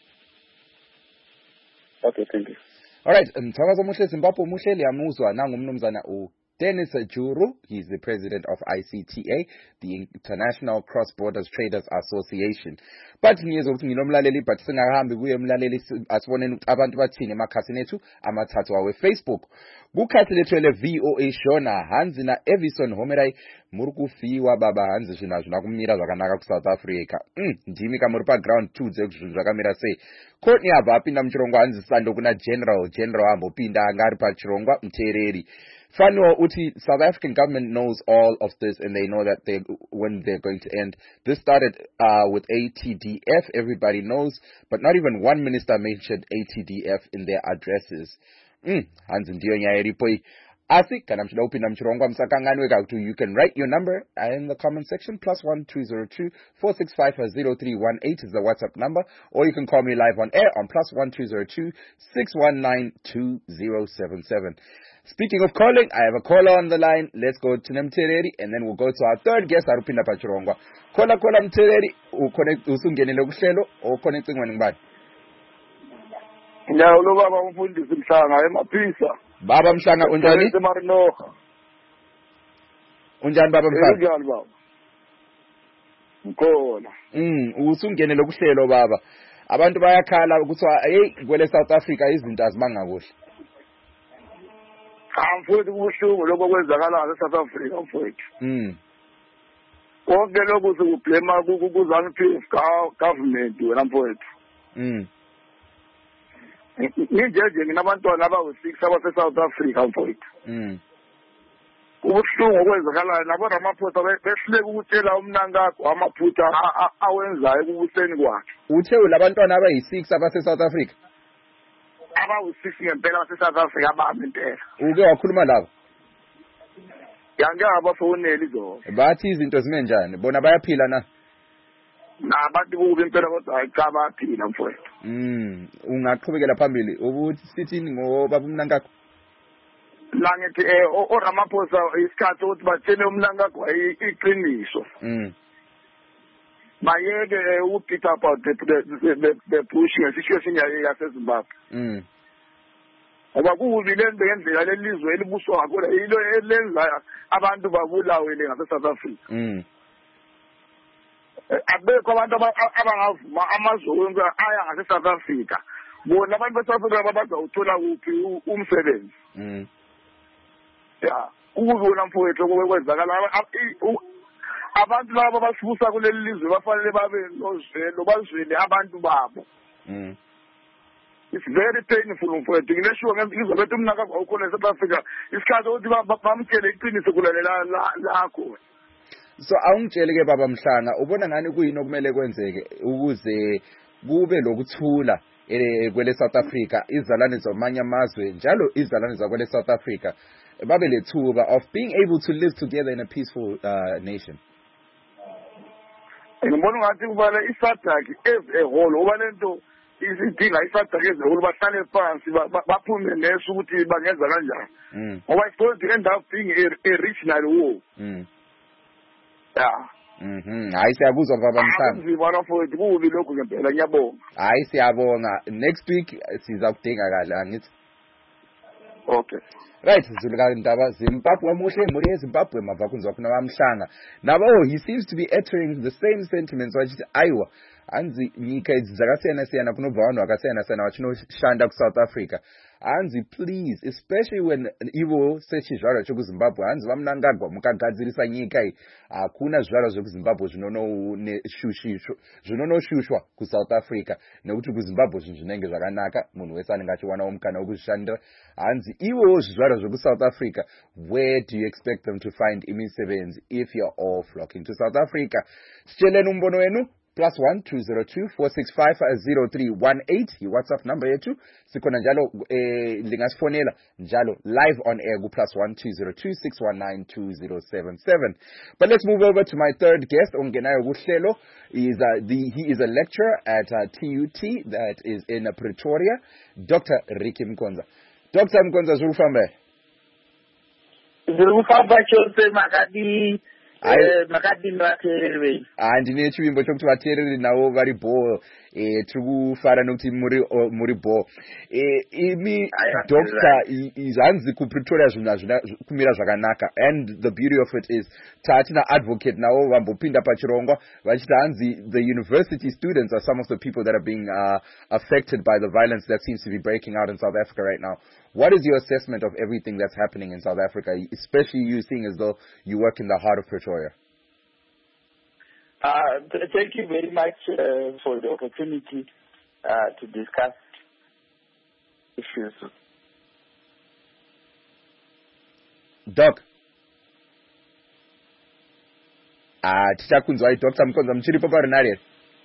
Okay, thank you. All right, mthakazo muhle Zimbabwe muhle liyamuzwa nangu mnumzana u Dennis Ajuru. He's the president of I C T A, the International Cross Borders Traders Association. But ngiyezo ukuthi nginomlaleli but singahambi kuye umlaleli asiboneni abantu bathini emakhasini ethu amathathu awe Facebook. Kukhathi lethu le V O A Shona Hanzi na Evison Homerai muri kufiwa baba Hanzi zvina zvina kumira zvakanaka ku South Africa. Mm, ndimi ka muri pa ground two dze kuzvinhu zvakamira sei. Courtney abva apinda muchirongwa Hanzi Sando kuna general general ambopinda angari pa chirongwa mtereri. Fano Uti, South African government knows all of this and they know that they when they're going to end. This started uh, with A T D F, everybody knows, but not even one minister mentioned A T D F in their addresses. Mm, you can write your number in the comment section. Plus one two zero two four six five zero three one eight is the WhatsApp number, or you can call me live on air on plus one two zero two six one nine two zero seven seven. Speaking of calling, I have a caller on the line. Let's go to Mtereri, and then we'll go to our third guest, Arupinda Pachirongwa. Caller, caller Mtereri, uconnect usungenele kuhlelo or connecting when ngibani? Ya lo baba umfundisi Mhlanga emaphisa. Baba Mhlanga unjani? Emarinoha. Unjani baba Mhlanga? Unjani baba? Ngkhona. Mm, usungenele kuhlelo baba. Abantu bayakhala ukuthi hey kwele South Africa izinto azimanga kuhle. Amfowethu kubuhlungu lokho kwenzakalayo eSouth Africa mfowethu. Mm. Konke lokho sikublema kuzanu P F government wena mfowethu. Mm. Ngijeje nginabantwana abawu six abase South Africa mfowethu. Mm. Kubuhlungu okwenzakalayo nabo Ramaphosa behluleka ukutshela umnankakho amaphutha awenzayo kubuseni kwakhe. Uthe ulabantwana abayi six abase South Africa. Abawu six ngempela base South Africa abami impela. Uke wakhuluma labo? Yange abafoneli zo. Bathi izinto zime njani? Bona bayaphila na? Na bathi kubi impela kodwa cha baphila mfowethu. Mm, ungaqhubekela phambili ukuthi sithini ngobaba umnankakho? la ngithi eh oRamaphosa isikhathi ukuthi batshele umnankagwa iqiniso mm mayeke ukupita about the the the, the push ngesituation yaseZimbabwe mm ngoba kubi lento ngendlela lelizwe elibuswa ngakho yilo elenza abantu babulawe ngase-South Africa mm abekho abantu abangavuma amazwe wonke aya ngase-South Africa bona abantu be-South Africa bazawuthola kuphi umsebenzi mm ya ukubona mfowethu okwenzakala abantu laba basibusa kuleli lizwe bafanele babe nozwelo bazwele abantu babo mm it's very painful mfowethu ngineshuwa ngizobetha umnaka kwawukhona eSouth Africa isikhathi ukuthi bamtshele iqiniso kulalela lakho. So awungitshele ke baba Mhlanga ubona ngani kuyini okumele kwenzeke ukuze kube lokuthula kwele South Africa izalane zamanye amazwe njalo izalane zakwele South Africa babe lethuba of being able to live together in a peaceful uh, nation? Ngibona ngathi kubale iSADC as a whole oba lento isidinga iSADC as a whole bahlale phansi baphume neso ukuthi bangenza kanjani ngoba it's going to end up being a, a regional war. Mm. Yeah. Mhm. Hayi siyakuzwa baba Mhlanga. Nzima nafowethu kubi lokho ngempela ngiyabonga. Hayi siyabonga. Next week siza kudinga kala angithi. Okay. Right, Zuluka Ndaba Zimbabwe amuhle muri eZimbabwe mava kunzwa kuna bamhlanga. Naba oh he seems to be uttering the same sentiments wachithi aiwa anzi nyika idzakasiyana siyana kunobva vanhu vakasiyana siyana vachinoshanda kuSouth Africa. Anzi please, especially when ivo sechizvaro chekuZimbabwe anzi vamunangagwa mukagadzirisa nyika iyi hakuna zvaro zvekuZimbabwe zvinonoshushishwa zvinonoshushwa kuSouth Africa nekuti kuZimbabwe zvinhu zvinenge zvakanaka munhu wese anenge achiwanawo mukana wekuzvishandira. Hanzi ivo zvaro zvekuSouth Africa, where do you expect them to find imisebenzi if you're all flocking to South Africa? Sicheleni umbono wenu plus one two zero two four six five zero three one eight WhatsApp number yetu sikhona njalo eh lingasifonela njalo live on air ku plus one two zero two six one nine two zero seven seven. But let's move over to my third guest ongenayo kuhlelo. Is uh, the he is a lecturer at uh, T U T that is in uh, Pretoria, Doctor Ricky Mkonza. Doctor Mkonza zurufambe. Zurufamba chose makadi Eh makadi ndatererwe. Ah ndine chivimbo chokuti vatereri nawo vari bo eh tiri kufara nokuti muri muri bo eh imi doctor izanzi ku Pretoria zvinhu hazvina kumira zvakanaka, and the beauty of it is tatina advocate nawo vambopinda pachirongwa vachiti hanzi the university students are some of the people that are being uh, affected by the violence that seems to be breaking out in South Africa right now. What is your assessment of everything that's happening in South Africa, especially you seeing as though you work in the heart of Pretoria? Uh, th- thank you very much uh, for the opportunity uh, to discuss issues. Doc. Ah, tichakunzwa Doctor Mkonza mchiripo parinari.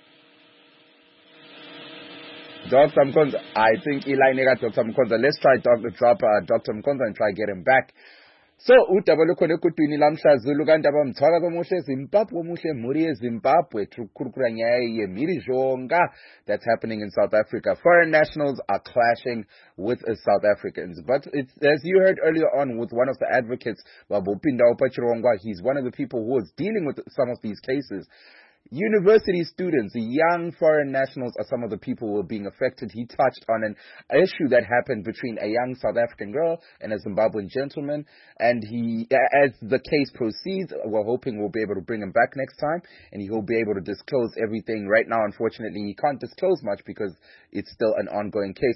Doctor Mkonza, I think Eli nega Doctor Mkonza. Let's try to drop uh, Doctor Mkonza and try get him back. So udaba lokhona ekutwini lamhla Zulu kanti abamthwala komuhle Zimbabwe muhle muri Zimbabwe trukurukura nyaya yemhiri zhonga that's happening in South Africa. Foreign nationals are clashing with uh, South Africans, but it's, as you heard earlier on with one of the advocates Babopinda Opachirongwa, he's one of the people who is dealing with some of these cases. University students, young foreign nationals are some of the people who are being affected. He touched on an issue that happened between a young South African girl and a Zimbabwean gentleman. And he, as the case proceeds, we're hoping we'll be able to bring him back next time and he'll be able to disclose everything. Right now, unfortunately, he can't disclose much because it's still an ongoing case.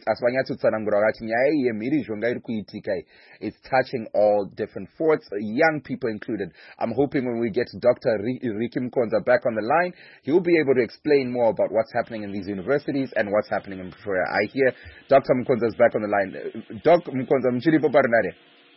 It's touching all different forts, young people included. I'm hoping when we get Doctor Ricky Mkonza back on the line, he will be able to explain more about what's happening in these universities and what's happening in Pretoria. I hear Doctor Mkonza is back on the line. Doc Mkonza, mchiripo parinari.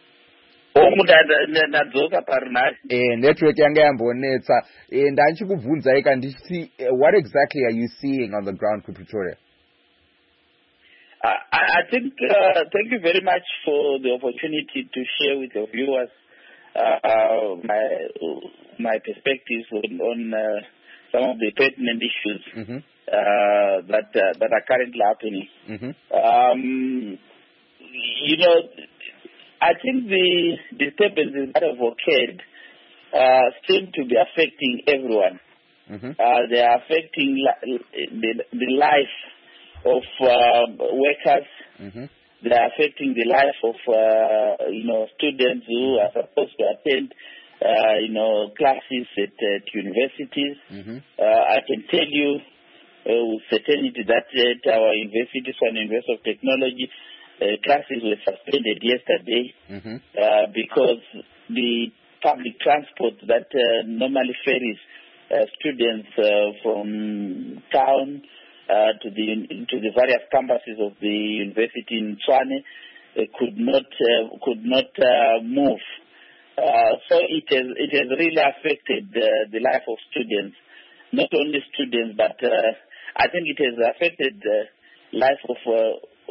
Eh, network yanga yambonetsa. Eh, ndanchikubvunza eka ndichiti what exactly are you seeing on the ground in Pretoria? I, I think, uh, thank you very much for the opportunity to share with your viewers uh, uh, my my perspectives on, on uh, some of the pertinent issues mm-hmm. uh, that uh, that are currently happening. Mm-hmm. Um, you know, I think the disturbances that have occurred uh, seem to be affecting everyone. Mm-hmm. Uh, they are affecting li- the, the life of uh, workers. Mm-hmm. They are affecting the life of uh, you know students who are supposed to attend uh, you know classes at, at universities. Mm-hmm. Uh, I can tell you uh, with certainty that at our university, Swan University of Technology, uh, classes were suspended yesterday mm-hmm. uh, because the public transport that uh, normally ferries uh, students uh, from town uh, to the to the various campuses of the university in Tshwane uh, could not uh, could not uh, move. Uh, so it has it has really affected uh, the life of students, not only students, but uh, I think it has affected the life of uh,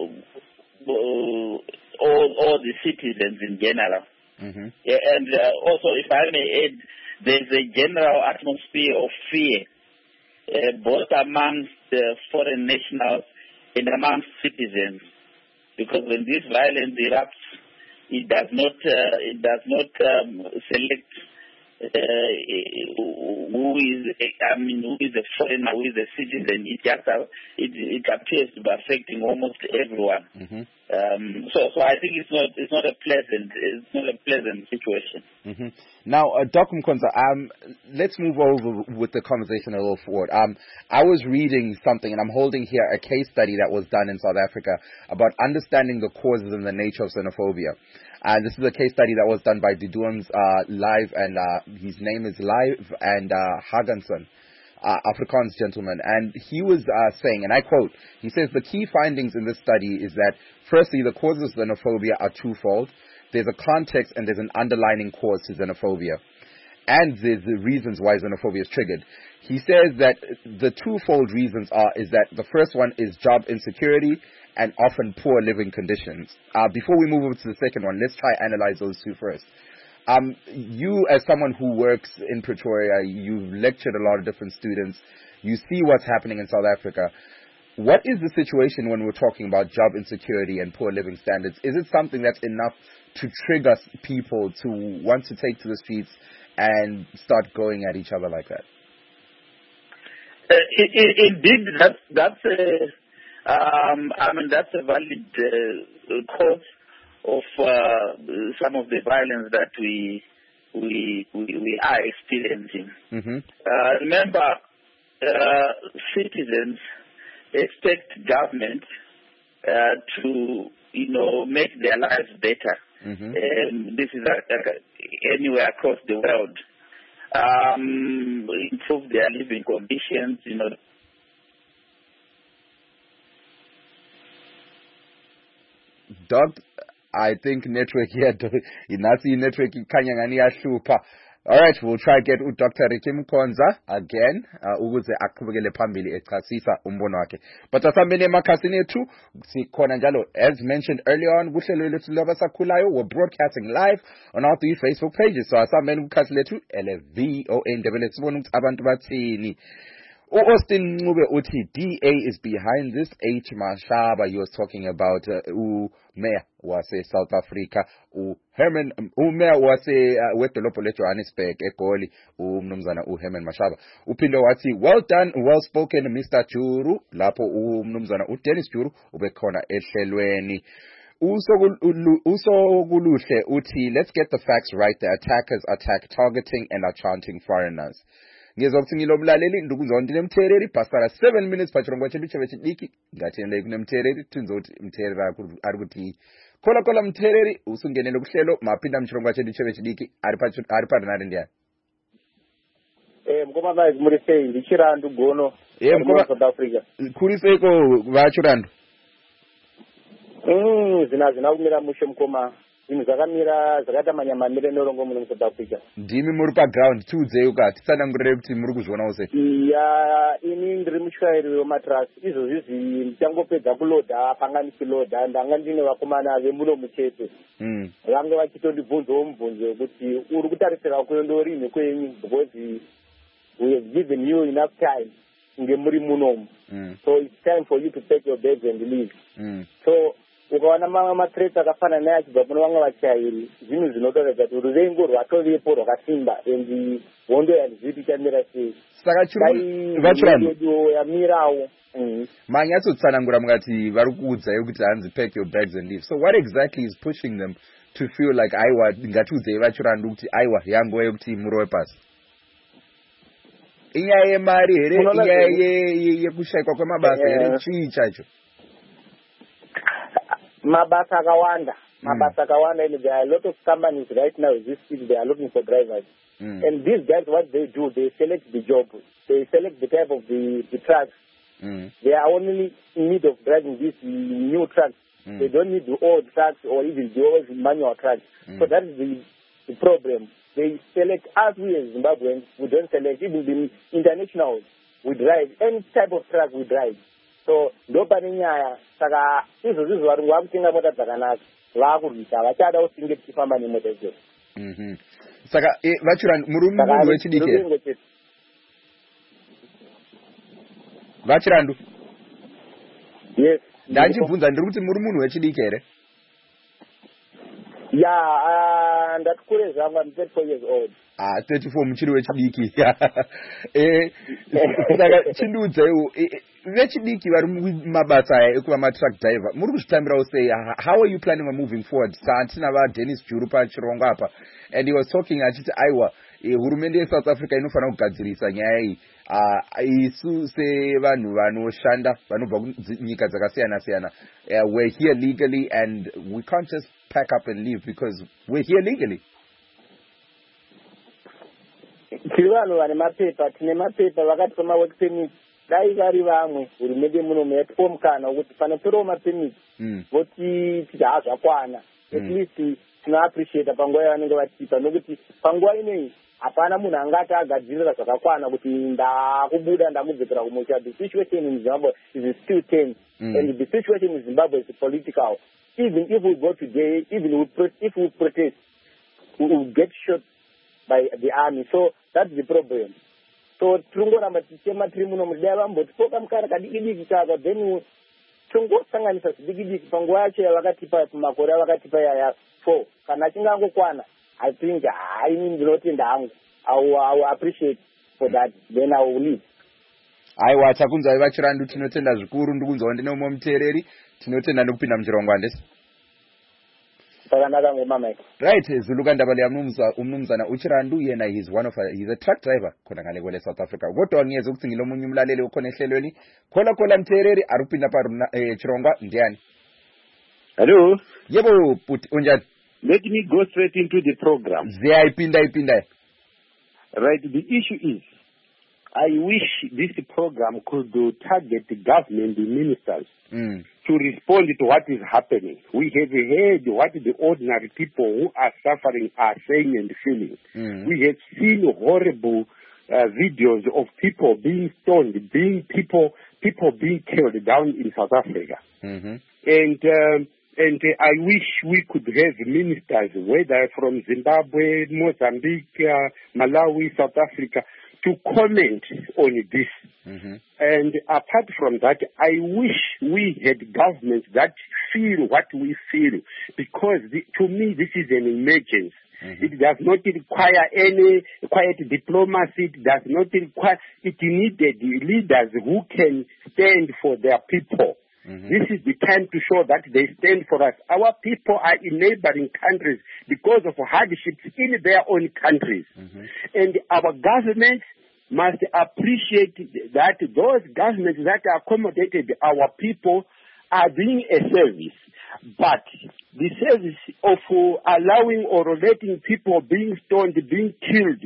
all all the citizens in general. Mm-hmm. Yeah, and uh, also, if I may add, there's a general atmosphere of fear, uh, both amongst uh, foreign nationals and amongst citizens, because when this violence erupts, it does not uh, it does not um, select uh, who is I mean who is a foreigner, who is a citizen. It just uh, it, it appears to be affecting almost everyone. Mm-hmm. Um, so, so I think it's not it's not a pleasant it's not a pleasant situation. Mm-hmm. Now, uh, Doctor Mkhonza, um, let's move over with the conversation a little forward. Um, I was reading something, and I'm holding here a case study that was done in South Africa about understanding the causes and the nature of xenophobia. And this is a case study that was done by Diduans uh, Live, and uh, his name is Live and uh, Haganson. Uh, Afrikaans gentleman, and he was uh, saying, and I quote, he says, the key findings in this study is that, firstly, the causes of xenophobia are twofold. There's a context and there's an underlying cause to xenophobia. And there's the reasons why xenophobia is triggered. He says that the twofold reasons are, is that the first one is job insecurity and often poor living conditions. Uh, before we move over to the second one, let's try and analyze those two first. Um, you, as someone who works in Pretoria, you've lectured a lot of different students. You see what's happening in South Africa. What is the situation when we're talking about job insecurity and poor living standards? Is it something that's enough to trigger people to want to take to the streets and start going at each other like that? Uh, it, it, indeed, that's that's a, um, I mean that's a valid uh, cause of uh, some of the violence that we we we, we are experiencing. Mm-hmm. Uh, remember, uh, citizens expect government uh, to you know make their lives better. Mm-hmm. And this is uh, anywhere across the world. Um, improve their living conditions, you know. Doug, I think network here, inasi network ikanyangani yahlupa. All right, we'll try to get Doctor Ricky Mkhonza again, ukuze aqhubekele phambili echasisa umbono wakhe. But asambene emakhasini ethu sikhona njalo, as mentioned earlier on, kuhlelo lethu labasakhulayo, we're broadcasting live on our three Facebook pages. So asambene kukhasi lethu ele V O N double sibone ukuthi abantu bathini. U-Austin Ncube uthi D A is behind this. H. Mashaba, he was talking about uh, uMayor wase South Africa, uHerman, uMayor wase uh, wedolopho leJohannesburg eGoli, umnumzana uHerman Mashaba. Uphinde wathi, well done, well spoken, Mister Juru, lapho umnumzana uDennis Juru ubekhona ehlelweni. Usokuluhle uthi, let's get the facts right. The attackers attack targeting and are chanting foreigners. Ngizokuthi ngilomlaleli ndukuzondi nemthereri pasara seven minutes pachirongwa chedu chevechidiki ngatende kunemthereri tunzoti mthereri ari kuti kola kola mthereri usungenele kuhlelo mapinda mchirongwa chedu chevechidiki ari pa ari pa nari ndiya eh mkoma vazi muri sei ndichirandu gono eh mkoma South Africa kuri seiko vachirandu mm zina zina kumira mushe mkoma zvinhu zvakamira zvakaita manyamanire norongo muno South Africa. Ndimi muri paground tudzei ukati tsanangurire kuti muri kuzvionawo sei? Ya ini ndiri mushayiri wematrasi izvo zvizi ndichangopedza kuloda panga ndichiloda ndanga ndine vakomana vemulomo chete vange vachitondibvunzawo mubvunzo wekuti uri kutarisira kuendorini kwenyu because we have given you enough time kunge muri munomu so it's time for you to take your bags and leave. So ukaona mamwe matreta akafana naye achibva kuno vamwe vachairi zvinhu zvinotoredza kuti ruvengo rwatovepo rwakasimba and hondo yandizivi ichamira sei saka chirungu yamirawo manyatsotsanangura mukati vari kuudzai kuti hanzi pack your bags and leave. So what exactly is pushing them to feel like aiwa ngatiudzei vachirandu kuti aiwa yanguva yekuti murove pasi? Inyaya yemari here, inyaya yekushayikwa kwemabasa here, chii chacho? Mabasa akawanda, mabasa akawanda, and there are a lot of companies right now this city, they are looking for drivers. Mm. And these guys, what they do, they select the job, they select the type of the, the trucks. Mm. They are only in need of driving these new trucks. Mm. They don't need the old trucks or even the old manual trucks. Mm. So that is the, the problem. They select us, we as Zimbabweans, we don't select, even the internationals, we drive, any type of truck we drive. So, ndopane nyaya, saka izvo zizvo vari vakutenga mota dzakanaka, vakurwisa, vachada usinge tichifamba nemota idzodzo. Mhm. Saka vachirandu muri munhu wechidiki here? Vachirandu? Yes. Ndachibvunza ndiri kuti muri munhu wechidiki here? Yeah, ndati kure zvangu, I'm thirty-four years old. Ah, thirty-four muchiri wechidiki. Eh, saka chindiudzaiwo vechidiki vari mumabasa aya ekuva matruck driver muri kuzvitambirawo sei? How are you planning on moving forward? Satina va Dennis Juru pachirongo apa, and he was talking achiti aiwa hurumende yeSouth Africa inofanira kugadzirisa nyaya iyi. Isu sevanhu vanoshanda vanobva kunyika dzakasiyana siyana, we're here legally and we can't just pack up and leave because we're here legally. Tiri vanhu vane mapepa, tine mapepa, vakati pamawork permit dai vari vamwe hurumende munomu yatipo mukana wekuti panotorawo mapemiti voti titi hazvakwana, at least tinoappreciata panguva yavanenge vatipa, nokuti panguva inei hapana munhu angati agadzirira zvakakwana kuti ndakubuda ndamudzokera kumusha. The situation in Zimbabwe is still tense, mm. and the situation in Zimbabwe is political. Even if we go today, even we pro- if we protest, we will get shot by the army. So that's the problem. So tungoramba tichema tiri muno mudai vambotipoka mukara kadiki-diki kaka, then tungosanganisa zvidiki-diki panguva yacho yavakatipa makore avakatipa yaya four. Kana chingangokwana, I think I mean ndinotenda hangu, I will, I will appreciate for that, then I will leave. Aiwa, takunzwai vachirandu, tinotenda zvikuru, ndikunzwa ndine umwe muteereri, tinotenda ndikupinda muchirongo handesi. Right, Zuluka Ndabali umnumzana uchirandu yena, he's one of a, he's a truck driver khona ngale kwele South Africa. Kodwa ngiyeza ukuthi ngilo munye umlaleli ukhona ehlelweni. Khola khola mthereri arupinda pa eh, Chironga ndiyani? Hello. Yebo puti unjani? Let me go straight into the program. Ziyayipinda ipinda. Right, the issue is I wish this program could target the government, the ministers, mm. to respond to what is happening. We have heard what the ordinary people who are suffering are saying and feeling. Mm. We have seen horrible uh, videos of people being stoned, being people people being killed down in South Africa. Mm-hmm. And um, and uh, I wish we could have ministers, whether from Zimbabwe, Mozambique, uh, Malawi, South Africa, to comment on this. Mm-hmm. And apart from that, I wish we had governments that feel what we feel, because the, to me this is an emergency. Mm-hmm. It does not require any quiet diplomacy. It does not require, it needed leaders who can stand for their people. Mm-hmm. This is the time to show that they stand for us. Our people are in neighboring countries because of hardships in their own countries. Mm-hmm. And our government must appreciate that those governments that accommodated our people are doing a service. But the service of allowing or letting people being stoned, being killed,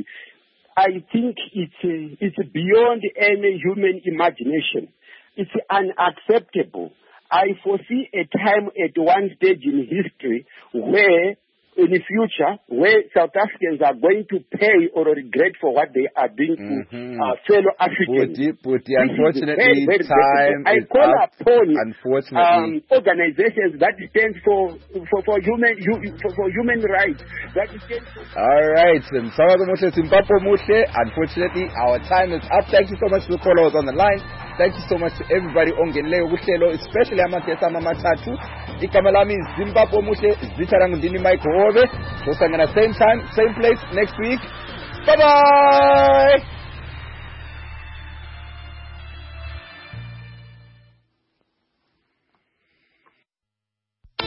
I think it's, it's beyond any human imagination. It's unacceptable. I foresee a time at one stage in history where, in the future, where South Africans are going to pay or regret for what they are doing to mm-hmm. uh, fellow Africans. Puti, Puti, unfortunately, very, very time I is call up. upon unfortunately. Um, organizations that stand for for, for human for, for human rights. That stand for all right, Unfortunately, our time is up. Thank you so much for the callers on the line. thank you so much to everybody ongeneleyo kuhlelo, especially amaguests amamathathu. Igama lami Zimbabwe Muhle, zitha rangu ndini Mike Hove. Sosangana same time, same place next week. Bye bye.